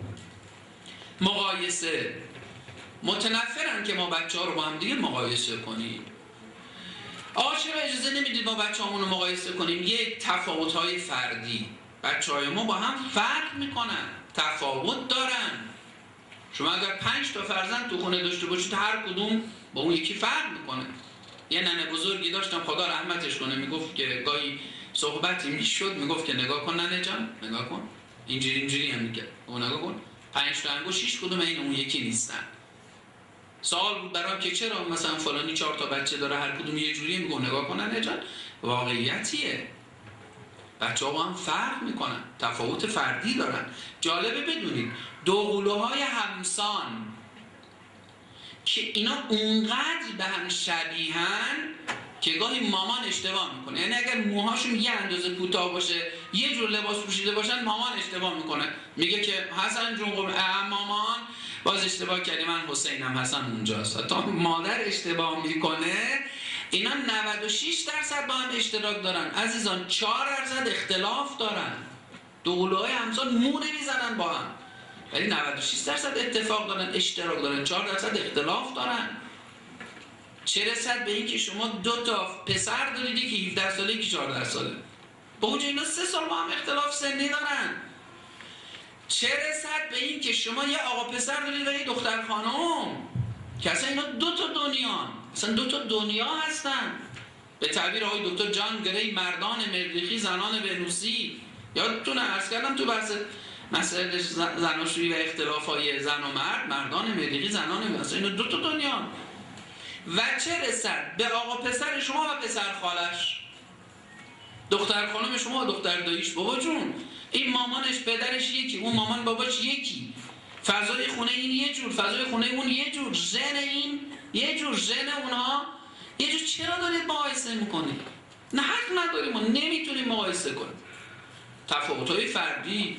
مقایسه. متنفرن که ما بچه ها رو با هم دیگه مقایسه کنیم. آقا چرا اجازه نمیدید ما بچه هامون رو مقایسه کنیم؟ یک، تفاوت های فردی. بچه های ما با هم فرق میکنن، تفاوت دارن. شما اگر پنج تا فرزند تو خونه داشته باشید هر کدوم با اون یکی فرق میکنه. یه ننه بزرگی داشتم خدا رحمتش کنه، میگفت که گاهی صحبتی میشد میگفت که نگاه کن ننه جان، نگاه کن اینجوری اینجوری هم میگه، اون نگاه کن پنج تا انگشت شش کدوم این اون یکی نیستن. سوال بود برام که چرا مثلا فلانی چهار تا بچه داره هر کدوم یه جوریه، میگه نگاه کن ننه جان واقعیتیه. بچه‌ها با هم فرق میکنن، تفاوت فردی دارن. جالبه بدونید دوقلوهای همسان که اینا اونقدر به هم شبیهن که گاهی مامان اشتباه میکنه. یعنی اگر موهاشون یه اندازه کوتاه باشه یه جور لباس پوشیده باشن مامان اشتباه میکنه، میگه که حسن جون قربون مامان باز اشتباه کردی، من حسینم حسن اونجاست. تا مادر اشتباه میکنه. اینا نود و شش درصد با هم اشتراک دارن عزیزان، چهار درصد اختلاف دارن. دوقلوهای همسان مو نمیزنن با هم، ولی نود و شش درصد اتفاق دارن، اشتراک دارن، چهار درصد اختلاف دارن. چه رسد به این که شما دو تا پسر دارید که هفده ساله که چهارده ساله، با اونجا اینا سه سال با هم اختلاف سنی دارن. چه رسد به این که شما یه آقا پسر دارید و یه دختر خانم که اصلا اینا دو تا دنیا، اصلا دو تا دنیا هستن. به تعبیر آقای دکتر جان گری مردان مریخی زنان ونوسی، یادتونه عرض کردم تو بحث مسائل زناشویی و اختلافای زن و مرد، مردان مریخی زنان ونوسی، اینا دو تا دنیا. و چه رسد به آقا پسر شما و پسر خالش، دختر خانم شما و دختر داییش. بابا جون این مامانش پدرش یکی، اون مامان باباش یکی، فضای خونه این یه جور، فضای خونه اون یه جور، ژن این یه جور، ژن اونها یه جور. چرا دارید مقایسه میکنید؟ نه حق نداریم، ما نمیتونیم مقایسه کنیم. تفاوت‌های فردی.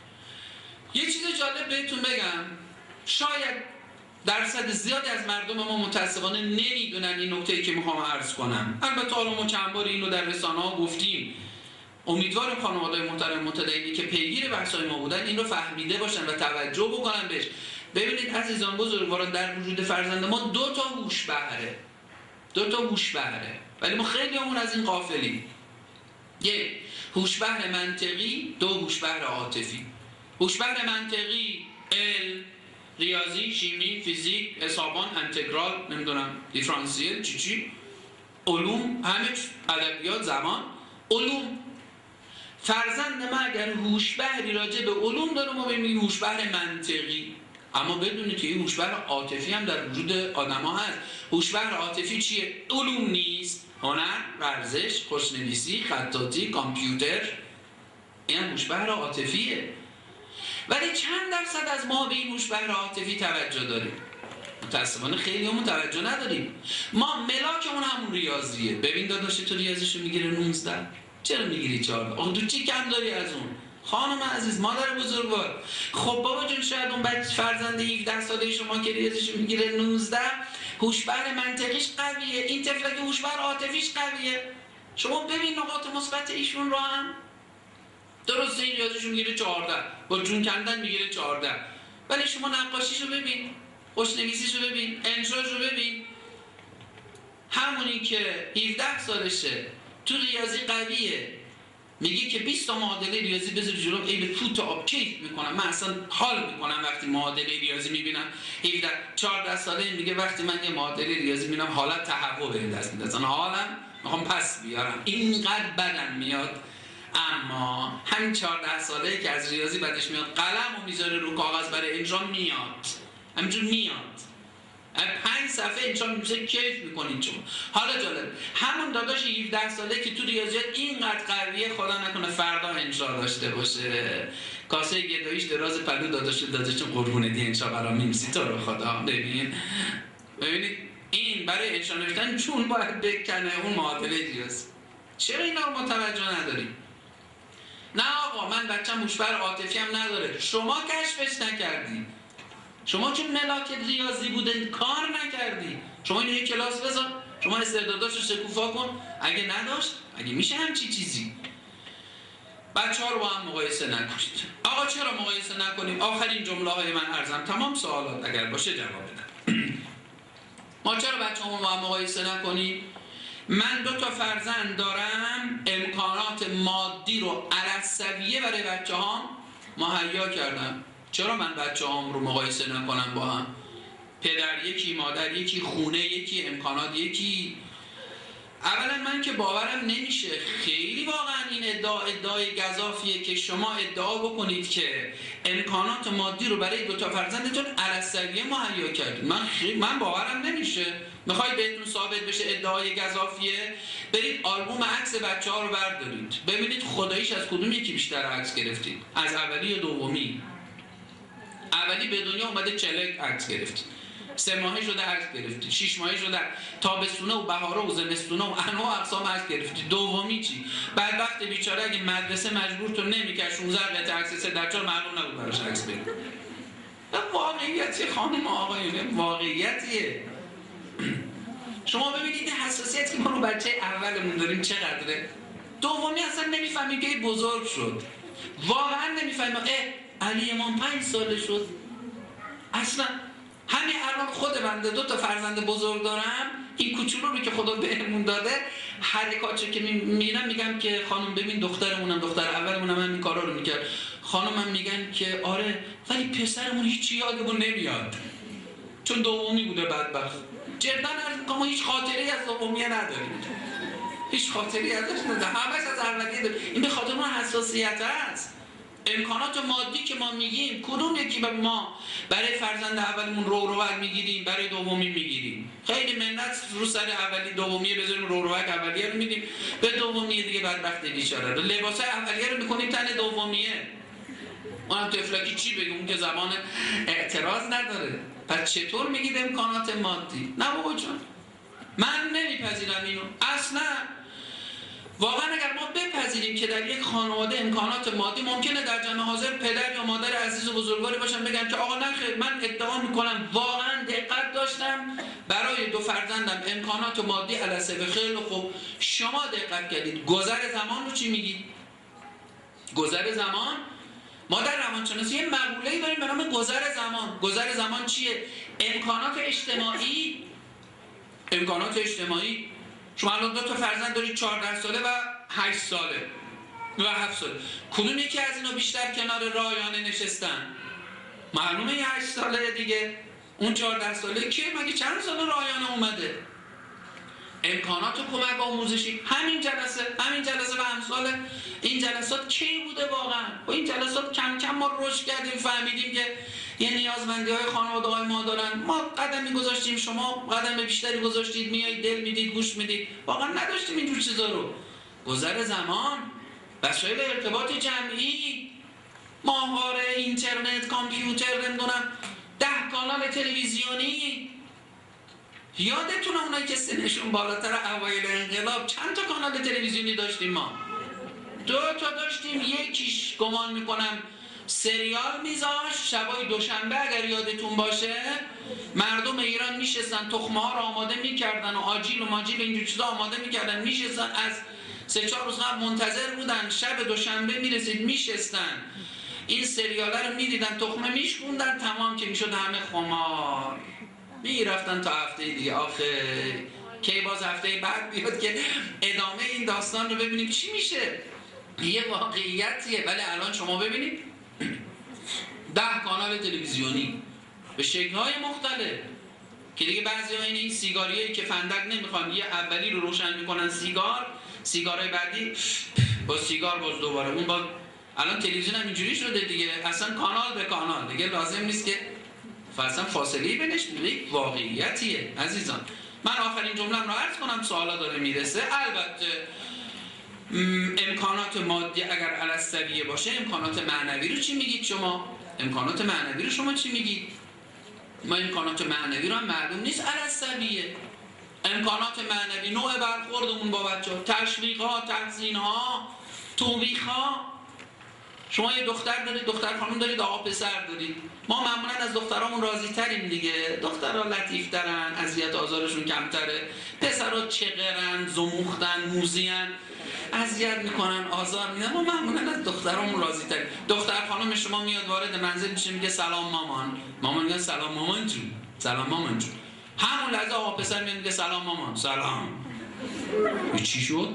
یه چیز جالب بهتون بگم، شاید درصد زیادی از مردم ما متاسفانه نمیدونن این نکته‌ای که میخوام عرض کنم. البته حالا ما چند بار اینو در رسانه‌ها گفتیم، امیدوارم خانواده‌های محترم متدینی که پیگیر بحث‌های ما بودن این رو فهمیده باشن و توجه بکنن بهش. ببینید عزیزان بزرگواران، در وجود فرزند ما دو تا هوش بهره، دو تا هوش بهره، ولی ما خیلی همون از این غافلیم. یک هوش بهر منطقی، دو هوش بهر عاطفی. هوش بهر منطقی علم، ریاضی، شیمی، فیزیک، حسابان، انتگرال، نمیدونم دیفرانسیل، چی چی، علوم، همه ادبیات، زبان، علوم. فرزند ما اگر هوش بهری راجع به علوم داره ما میگیم هوش بهر منطقی. اما بدونید که این هوش بهر عاطفی هم در وجود آدم‌ها هست. هوش بهر عاطفی چیه؟ علوم نیست، هنر، ورزش، خوشنویسی، خطاطی، کامپیوتر، این هم هوش بهر عاطفیه. ولی چند درصد از ما به این هوش بهر عاطفی توجه داریم؟ متاسفانه خیلی همون توجه نداریم. ما ملاکمون همون ریاضیه. ببین داداش تو ریاضیشو میگیره نوزده، چرا میگیری چهارده؟ آخه تو چی کم داری از اون؟ خانم عزیز، مادر بزرگوار، خب بابا جون شاید اون بچه فرزند هفده ساله شما که ریاضیشو میگیره نوزده هوش بهر منطقیش قویه، این طفل که هوش بهر عاطفیش قویه. شما ببین نقاط مثبت ایشون رو هم. درسته این ریاضیشو میگیره چهارده، با جون کندن میگیره چهارده، ولی شما نقاشیشو ببین، خوشنویسیشو ببین، انشاشو ببین. همونی که هفده سالشه تو ریاضی قویه، میگه که بیست تا معادله ریاضی بذاری جلوم عین فوت آب کیف میکنم، من اصلا حال میکنم وقتی معادله ریاضی میبینم. هفده چهارده ساله میگه وقتی من یه معادله ریاضی میبینم حالت تهوع به دست میاد، اصلا حالم میخوام پس بیارم، اینقدر بدم میاد. اما همین چهارده ساله که از ریاضی بعدش میاد قلم و میذاره رو کاغذ برای اجرا میاد، همینجور میاد، پنج صفحه انشان میشه کیف میکنید شما. حالا جالب، همون داداش هفده ساله که تو ریاضیات اینقدر قویه، خدا نکنه فردا انشا داشته باشه، کاسه گداییش دراز پلو داداش داداش قربونه دی انشا برام میمیسی تو رو خدا. ببین ببینید این برای انشا نوشتن چون باید بکنه اون معادله ریاضی. چرا اینا رو متوجه نداریم؟ نه آقا من بچه‌م هوش بهر عاطفی هم نداره، شما کشفش نکردی، شما چون ملاکت ریاضی بوده کار نکردی. شما اینو یک کلاس بذار، شما استعداداشو شکوفا کن، اگه نداشت اگه میشه همچی چیزی. بچه ها رو با هم مقایسه نکنید. آقا چرا مقایسه نکنیم؟ آخرین جمله های من عرضم، تمام سوالات اگر باشه جواب بدم. ما چرا بچه همون با هم مقایسه نکنیم؟ من دو تا فرزند دارم، امکانات مادی رو علی برای بچه هام مهیا کردم. چرا من بچه هام رو مقایسه نکنم با هم؟ پدر یکی، مادر یکی، خونه یکی، امکانات یکی. اولا من که باورم نمیشه، خیلی واقعا این ادعا ادعای گزافیه که شما ادعا بکنید که امکانات مادی رو برای دو تا فرزندتون علی مهیا کردید. من خیلی من باورم نمیشه. میخواید بهتون ثابت بشه ادعای گزافیه؟ برید آلبوم عکس بچه‌ها رو بردارید، ببینید خداییش از کدوم یکی بیشتر عکس گرفتید، از اولی یا دومی؟ اولی به دنیا اومده چلک عکس گرفتید، سه ماهه شده عکس گرفتید، شش ماهه شده تابستونه و بهاره و زمستونه و انواع اقسام عکس گرفتید. دومی چی؟ بعد وقت بیچاره اگه مدرسه مجبور تو نمی‌کرد شانزده قطعه عکس سه در چهار معلوم نبود براش عکس بگیره. واقعیتی خانم آقایون، واقعیتیه. شما ببینید این حساسیتی که ما رو بچه اولمون داریم چقدره. دومی اصلا نمیفهمیم که بزرگ شد، واقعا نمیفهمیم. اه علی امام پنج ساله شد. اصلا همین الان خود بنده دو تا فرزند بزرگ دارم، این کوچولو رو که خدا بهمون داده، حرکاتشو که میبینم میگم که خانم ببین دخترمونم، دختر اولمونم همین کارا رو میکرد. خانمم میگن که آره ولی پسرمون هیچ یادمون نمیاد چون دومی بوده بدبخت. جدا عرض میکنم ما هیچ خاطری از دومیه نداریم، هیچ خاطری ازش نداریم، همش از اولیه داریم. این به خاطر اون حساسیت است. امکانات مادی که ما میگیم کدوم یکی ما برای فرزند اولمون روروک میگیریم، برای دومی میگیریم؟ خیلی منت رو سر اولی دومی بذاریم روروک اولیه رو میدیم به دومیه دیگه بدبخت بیچاره رو. لباسای اولیه رو میکنیم تن دومیه. اونم تفلکی چی بگیم؟ اون که زبان اعتراض نداره. پس چطور میگید امکانات مادی؟ نه بابا جان، من نمیپذیرم اینو اصلا. واقعا اگر ما بپذیریم که در یک خانواده امکانات مادی، ممکنه در جمع حاضر پدر یا مادر عزیز و بزرگواری باشن بگن که آقا نخیر، من ادعا میکنم واقعا دقت داشتم برای دو فرزندم امکانات مادی علسه به خیلی خوب. شما دقت کردید گذر زمان رو چی میگید؟ گذر زمان، ما در روانشناسی یه مقوله‌ای داریم به نام گذر زمان. گذر زمان چیه؟ امکانات اجتماعی. امکانات اجتماعی شما الان دو تا فرزند دارید، چهارده ساله و هشت ساله و هفت ساله. کدوم یکی از اینا بیشتر کنار رایانه نشستن؟ معلومه یه هشت ساله دیگه. اون چهارده ساله که مگه چند سال رایانه اومده؟ امکانات کمک آموزشی همین جلسه همین جلسه و امثال این جلسات کی بوده واقعا؟ و این جلسات کم کم ما رشد کردیم، فهمیدیم که یه نیازمندی های خانواده های ما دارن. ما قدم می‌گذاشتیم، شما قدم بیشتری گذاشتید، میایید دل میدید، گوش میدید. واقعا نداشتیم اینجور چیزا رو. گذر زمان، وسایل ارتباط جمعی، ماهواره، اینترنت، کامپیوتر، نمیدونم ده کانال تلویزیونی. یادتونه اونایی که سنشون بالاتر اوایل انقلاب چند تا کانال تلویزیونی داشتیم؟ ما دو تا داشتیم. یکیش گمان میکنم سریال میذاشت شبای دوشنبه اگر یادتون باشه، مردم ایران میشستن تخمه ها رو آماده میکردن و آجیل و ماجیل اینجور چیزا آماده میکردن، میشستن از سه چهار روز قبل منتظر بودن شب دوشنبه میرسید میشستن این سریاله رو میدیدن، تخمه میشکوندن، تمام که میشد همه خمار میرفتن تا هفته دیگه. آخه کی باز هفته بعد بیاد که ادامه این داستان رو ببینیم چی میشه. یه واقعیتیه. ولی الان شما ببینید ده کانال تلویزیونی به شکل‌های مختلف که دیگه بعضی ها این سیگاریایی که فندک نمیخوان یه اولی رو روشن میکنن سیگار، سیگارهای بعدی با سیگار باز دوباره اون باز. الان تلویزیون هم اینجوری شده دیگه، اصلا کانال به کانال دیگه لازم نیست که اصلا فاصله بینش. یک واقعیتیه عزیزان. من آخرین جمله‌ام رو عرض کنم، سوالا داره میرسه. البته امکانات مادی اگر علی السویه باشه، امکانات معنوی رو چی میگید شما؟ امکانات معنوی رو شما چی میگید؟ ما امکانات معنوی رو هم معلوم نیست علی السویه. امکانات معنوی، نوع برخوردمون با بچه‌ها، تشویق‌ها، تحسین‌ها، توبیخ‌ها. شما یه دختر دارید، دختر خانم دارید، آقا پسر دارید. ما معمولا از دخترامون راضی تریم دیگه. دخترها لطیف ترن، اذیت آزارشون کمتره. پسرها چغرن، زموختن، موزیان، اذیت میکنن، آزار میدن. ما معمولا از دخترامون راضی تریم. دختر خانم شما میاد وارد منزل میشه میگه سلام مامان. مامان میگه سلام مامان جون. سلام مامان جون. همون لحظه آقا پسر میاد میگه سلام مامان. سلام. چی شد؟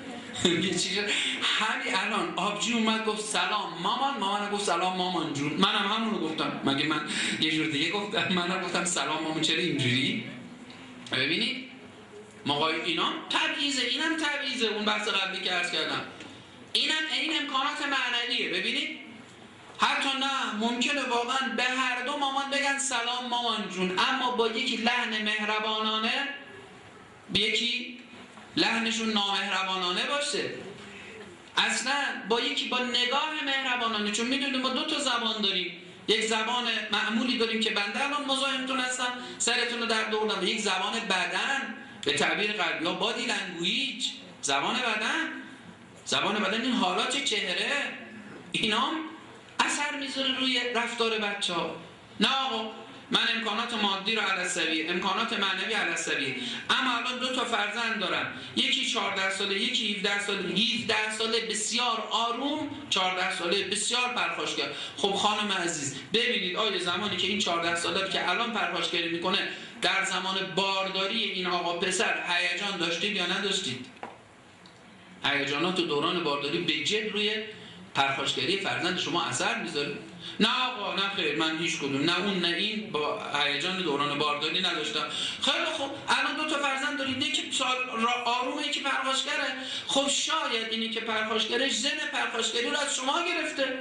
همین الان آبجی اومد گفت سلام مامان، مامان گفت سلام مامان جون. منم همونو گفتم. مگه من یه جور دیگه گفتم؟ منم گفتم سلام مامان. چرا اینجوری؟ ببینید مقای اینا تبعیضه، اینم تبعیضه. اون بحث قبلی که عرض کردم اینم این امکانات معنویه. ببینید حتی نه ممکنه واقعا به هر دو مامان بگن سلام مامان جون، اما با یکی لحن مهربانانه، با یکی لحنشون نامهربانانه باشه. اصلا با یکی با نگاه مهربانانه. چون میدونیم ما دو تا زبان داریم. یک زبان معمولی داریم که بنده الان مزاحمتون هستم سرتون رو در دوردم، و یک زبان بدن به تعبیر غربی ها بادی لنگویج. زبان بدن، زبان بدن این حالات چهره اینام اثر میذاره روی رفتار بچه ها. نه آقا من امکانات مادی رو علی السویه، امکانات معنوی علی السویه، اما الان دو تا فرزند دارم، یکی چهارده ساله یکی هفده ساله. هفده ساله بسیار آروم، چهارده ساله بسیار پرخاشگر. خب خانم عزیز ببینید آیا زمانی که این چهارده ساله که الان پرخاشگری میکنه در زمان بارداری این آقا پسر هیجان داشتید یا نداشتید؟ هیجانات دوران بارداری به جد روی پرخاشگری فرزند شما اثر میذاره؟ نه آقا نه خیر، من هیچ کدوم، نه اون نه این، با هیجان دوران بارداری نداشتم. خیلی خوب الان دو تا فرزند دارید، یکی آرومه یکی پرخاشگره. خب شاید اینی که پرخاشگره ژن پرخاشگری رو از شما گرفته،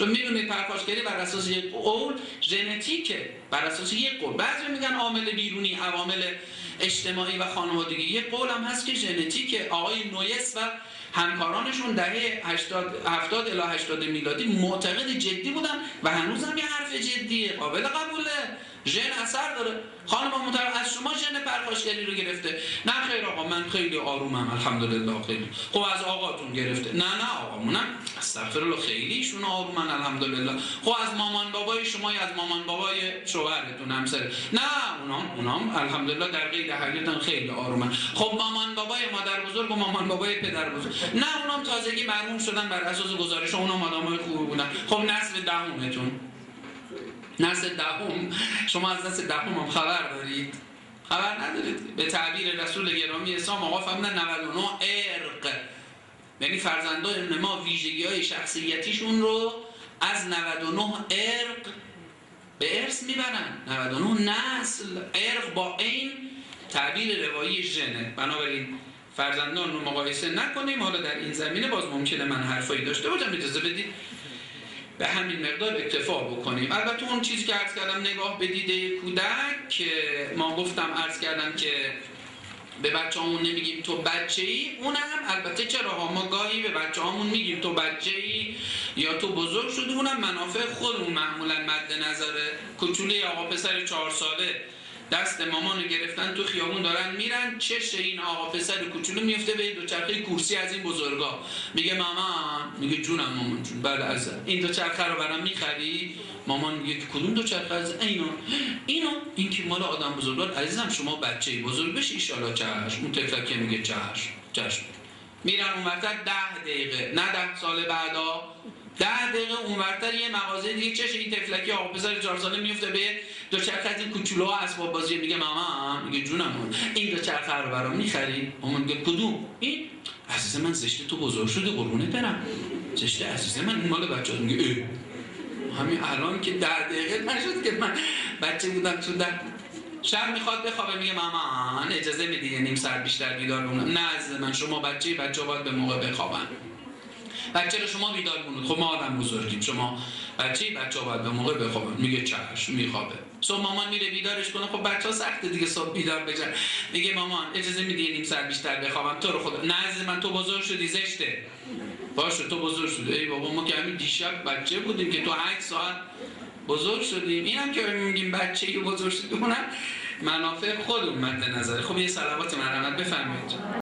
چون میدونید پرخاشگری بر اساس یک قول ژنتیکه، بر اساس یک قول. بعضی میگن عامل بیرونی، عوامل اجتماعی و خانوادگی. یک قول هم هست که ژنتیکه. آقای نویس و همکارانشون دهه هشتاد هفتاد الی هشتاد میلادی معتقد جدی بودن و هنوزم یه حرف جدیه، قابل قبوله، ژن اثر داره. خانم محترم از شما ژن پرخاشگری رو گرفته؟ نه خیر آقا من خیلی آرومم الحمدلله. خیلی خب از آقاتون گرفته؟ نه نه آقامونم استغفرالله خیلی ایشون آرومن الحمدلله. خب از مامان بابای شما یا از مامان بابای شوهرتون همسر؟ نه اونام اونام الحمدلله در قید حیاتن خیلی آرومن. خب مامان بابای مادر بزرگ و مامان بابای پدر بزرگ؟ نه اونام تازگی مرحوم شدن بر اساس گزارش اونام آدمای خوبی بودن. خب نسل دهمتون؟ نسل دهم شما از نسل دهم هم خبر دارید؟ خبر ندارید. به تعبیر رسول گرامی اسلام آقا فرمودن نود و نه ارق، یعنی فرزندان ما ویژگی های شخصیتیشون رو از نود و نه ارق به ارث میبرن. نود و نه نسل، ارق با این تعبیر روایی ژنه. بنابراین فرزندان رو مقایسه نکنیم. حالا در این زمینه باز ممکنه من حرفایی داشته باشم، اجازه بدید به همین مقدار اکتفا بکنیم. البته اون چیزی که عرض کردم نگاه به دیده کودک که ما گفتم عرض کردم که به بچه‌هامون نمیگیم تو بچه‌ای، اونم البته چرا ما گاهی به بچه‌هامون میگیم تو بچه‌ای یا تو بزرگ شدی، اونم منافع خودمون معمولا مد نظره. کوچولی آقا پسر چهار ساله دست مامانو گرفتن تو خیابون دارن میرن، چش این آقا پسر کوچولو میفته به دوچرخه کورسی از این بزرگا، میگه مامان، میگه جونم مامان جون، بله عزیزم این دوچرخه رو برام میخری؟ مامان میگه کدوم دوچرخه؟ از اینو اینو این که مال آدم بزرگوار. عزیزم شما بچه‌ای بزرگ بشی ان شاءالله. چشم. اون تفلکه میگه چشم چشم. میرن اونورتر ده دقیقه، نه ده سال بعدا، ده دقیقه اونورتر یه مغازه دیگه چش این تفلکی آقا پسر چهار ساله میفته به دوچرخه از این کوچولوها اسباب بازی، میگه مامان، میگه جونم این دوچرخه رو برام میخری؟ مامان میگه کدوم؟ این عزیز من زشته تو بزرگ شده قربونت برم، زشته عزیز من این مال بچه‌ها. میگه ای همین الان که ده دقیقه نشد که من بچه بودم تو در شب میخواد بخوابه، میگه مامان اجازه میدی نیم ساعت بیشتر بیدار بمونم؟ نه عزیز من شما بچه بچه‌ها باید به موقع بخوابن. بچه رو شما بیدار کنید. خب ما آدم بزرگیم، شما بچه بچه‌ها باید به موقع بخوابن. میگه چشم، میخوابه. صبح مامان میره بیدارش کنه. خب بچه‌ها سخته دیگه صبح بیدار بشن. میگه مامان اجازه میدی نیم ساعت بیشتر بخوابم؟ تو رو خدا. نه عزیز من تو بزرگ شدی، زشته. باشه تو بزرگ شدی. ای بابا ما که همین دیشب بچه بودیم که تو هشت ساعت بزرگ شدیم. اینم که میگیم بچه‌ای بزرگ شدیم، اونم منافع خودمون مد نظره. خب یه صلوات مرحمت بفرمایید.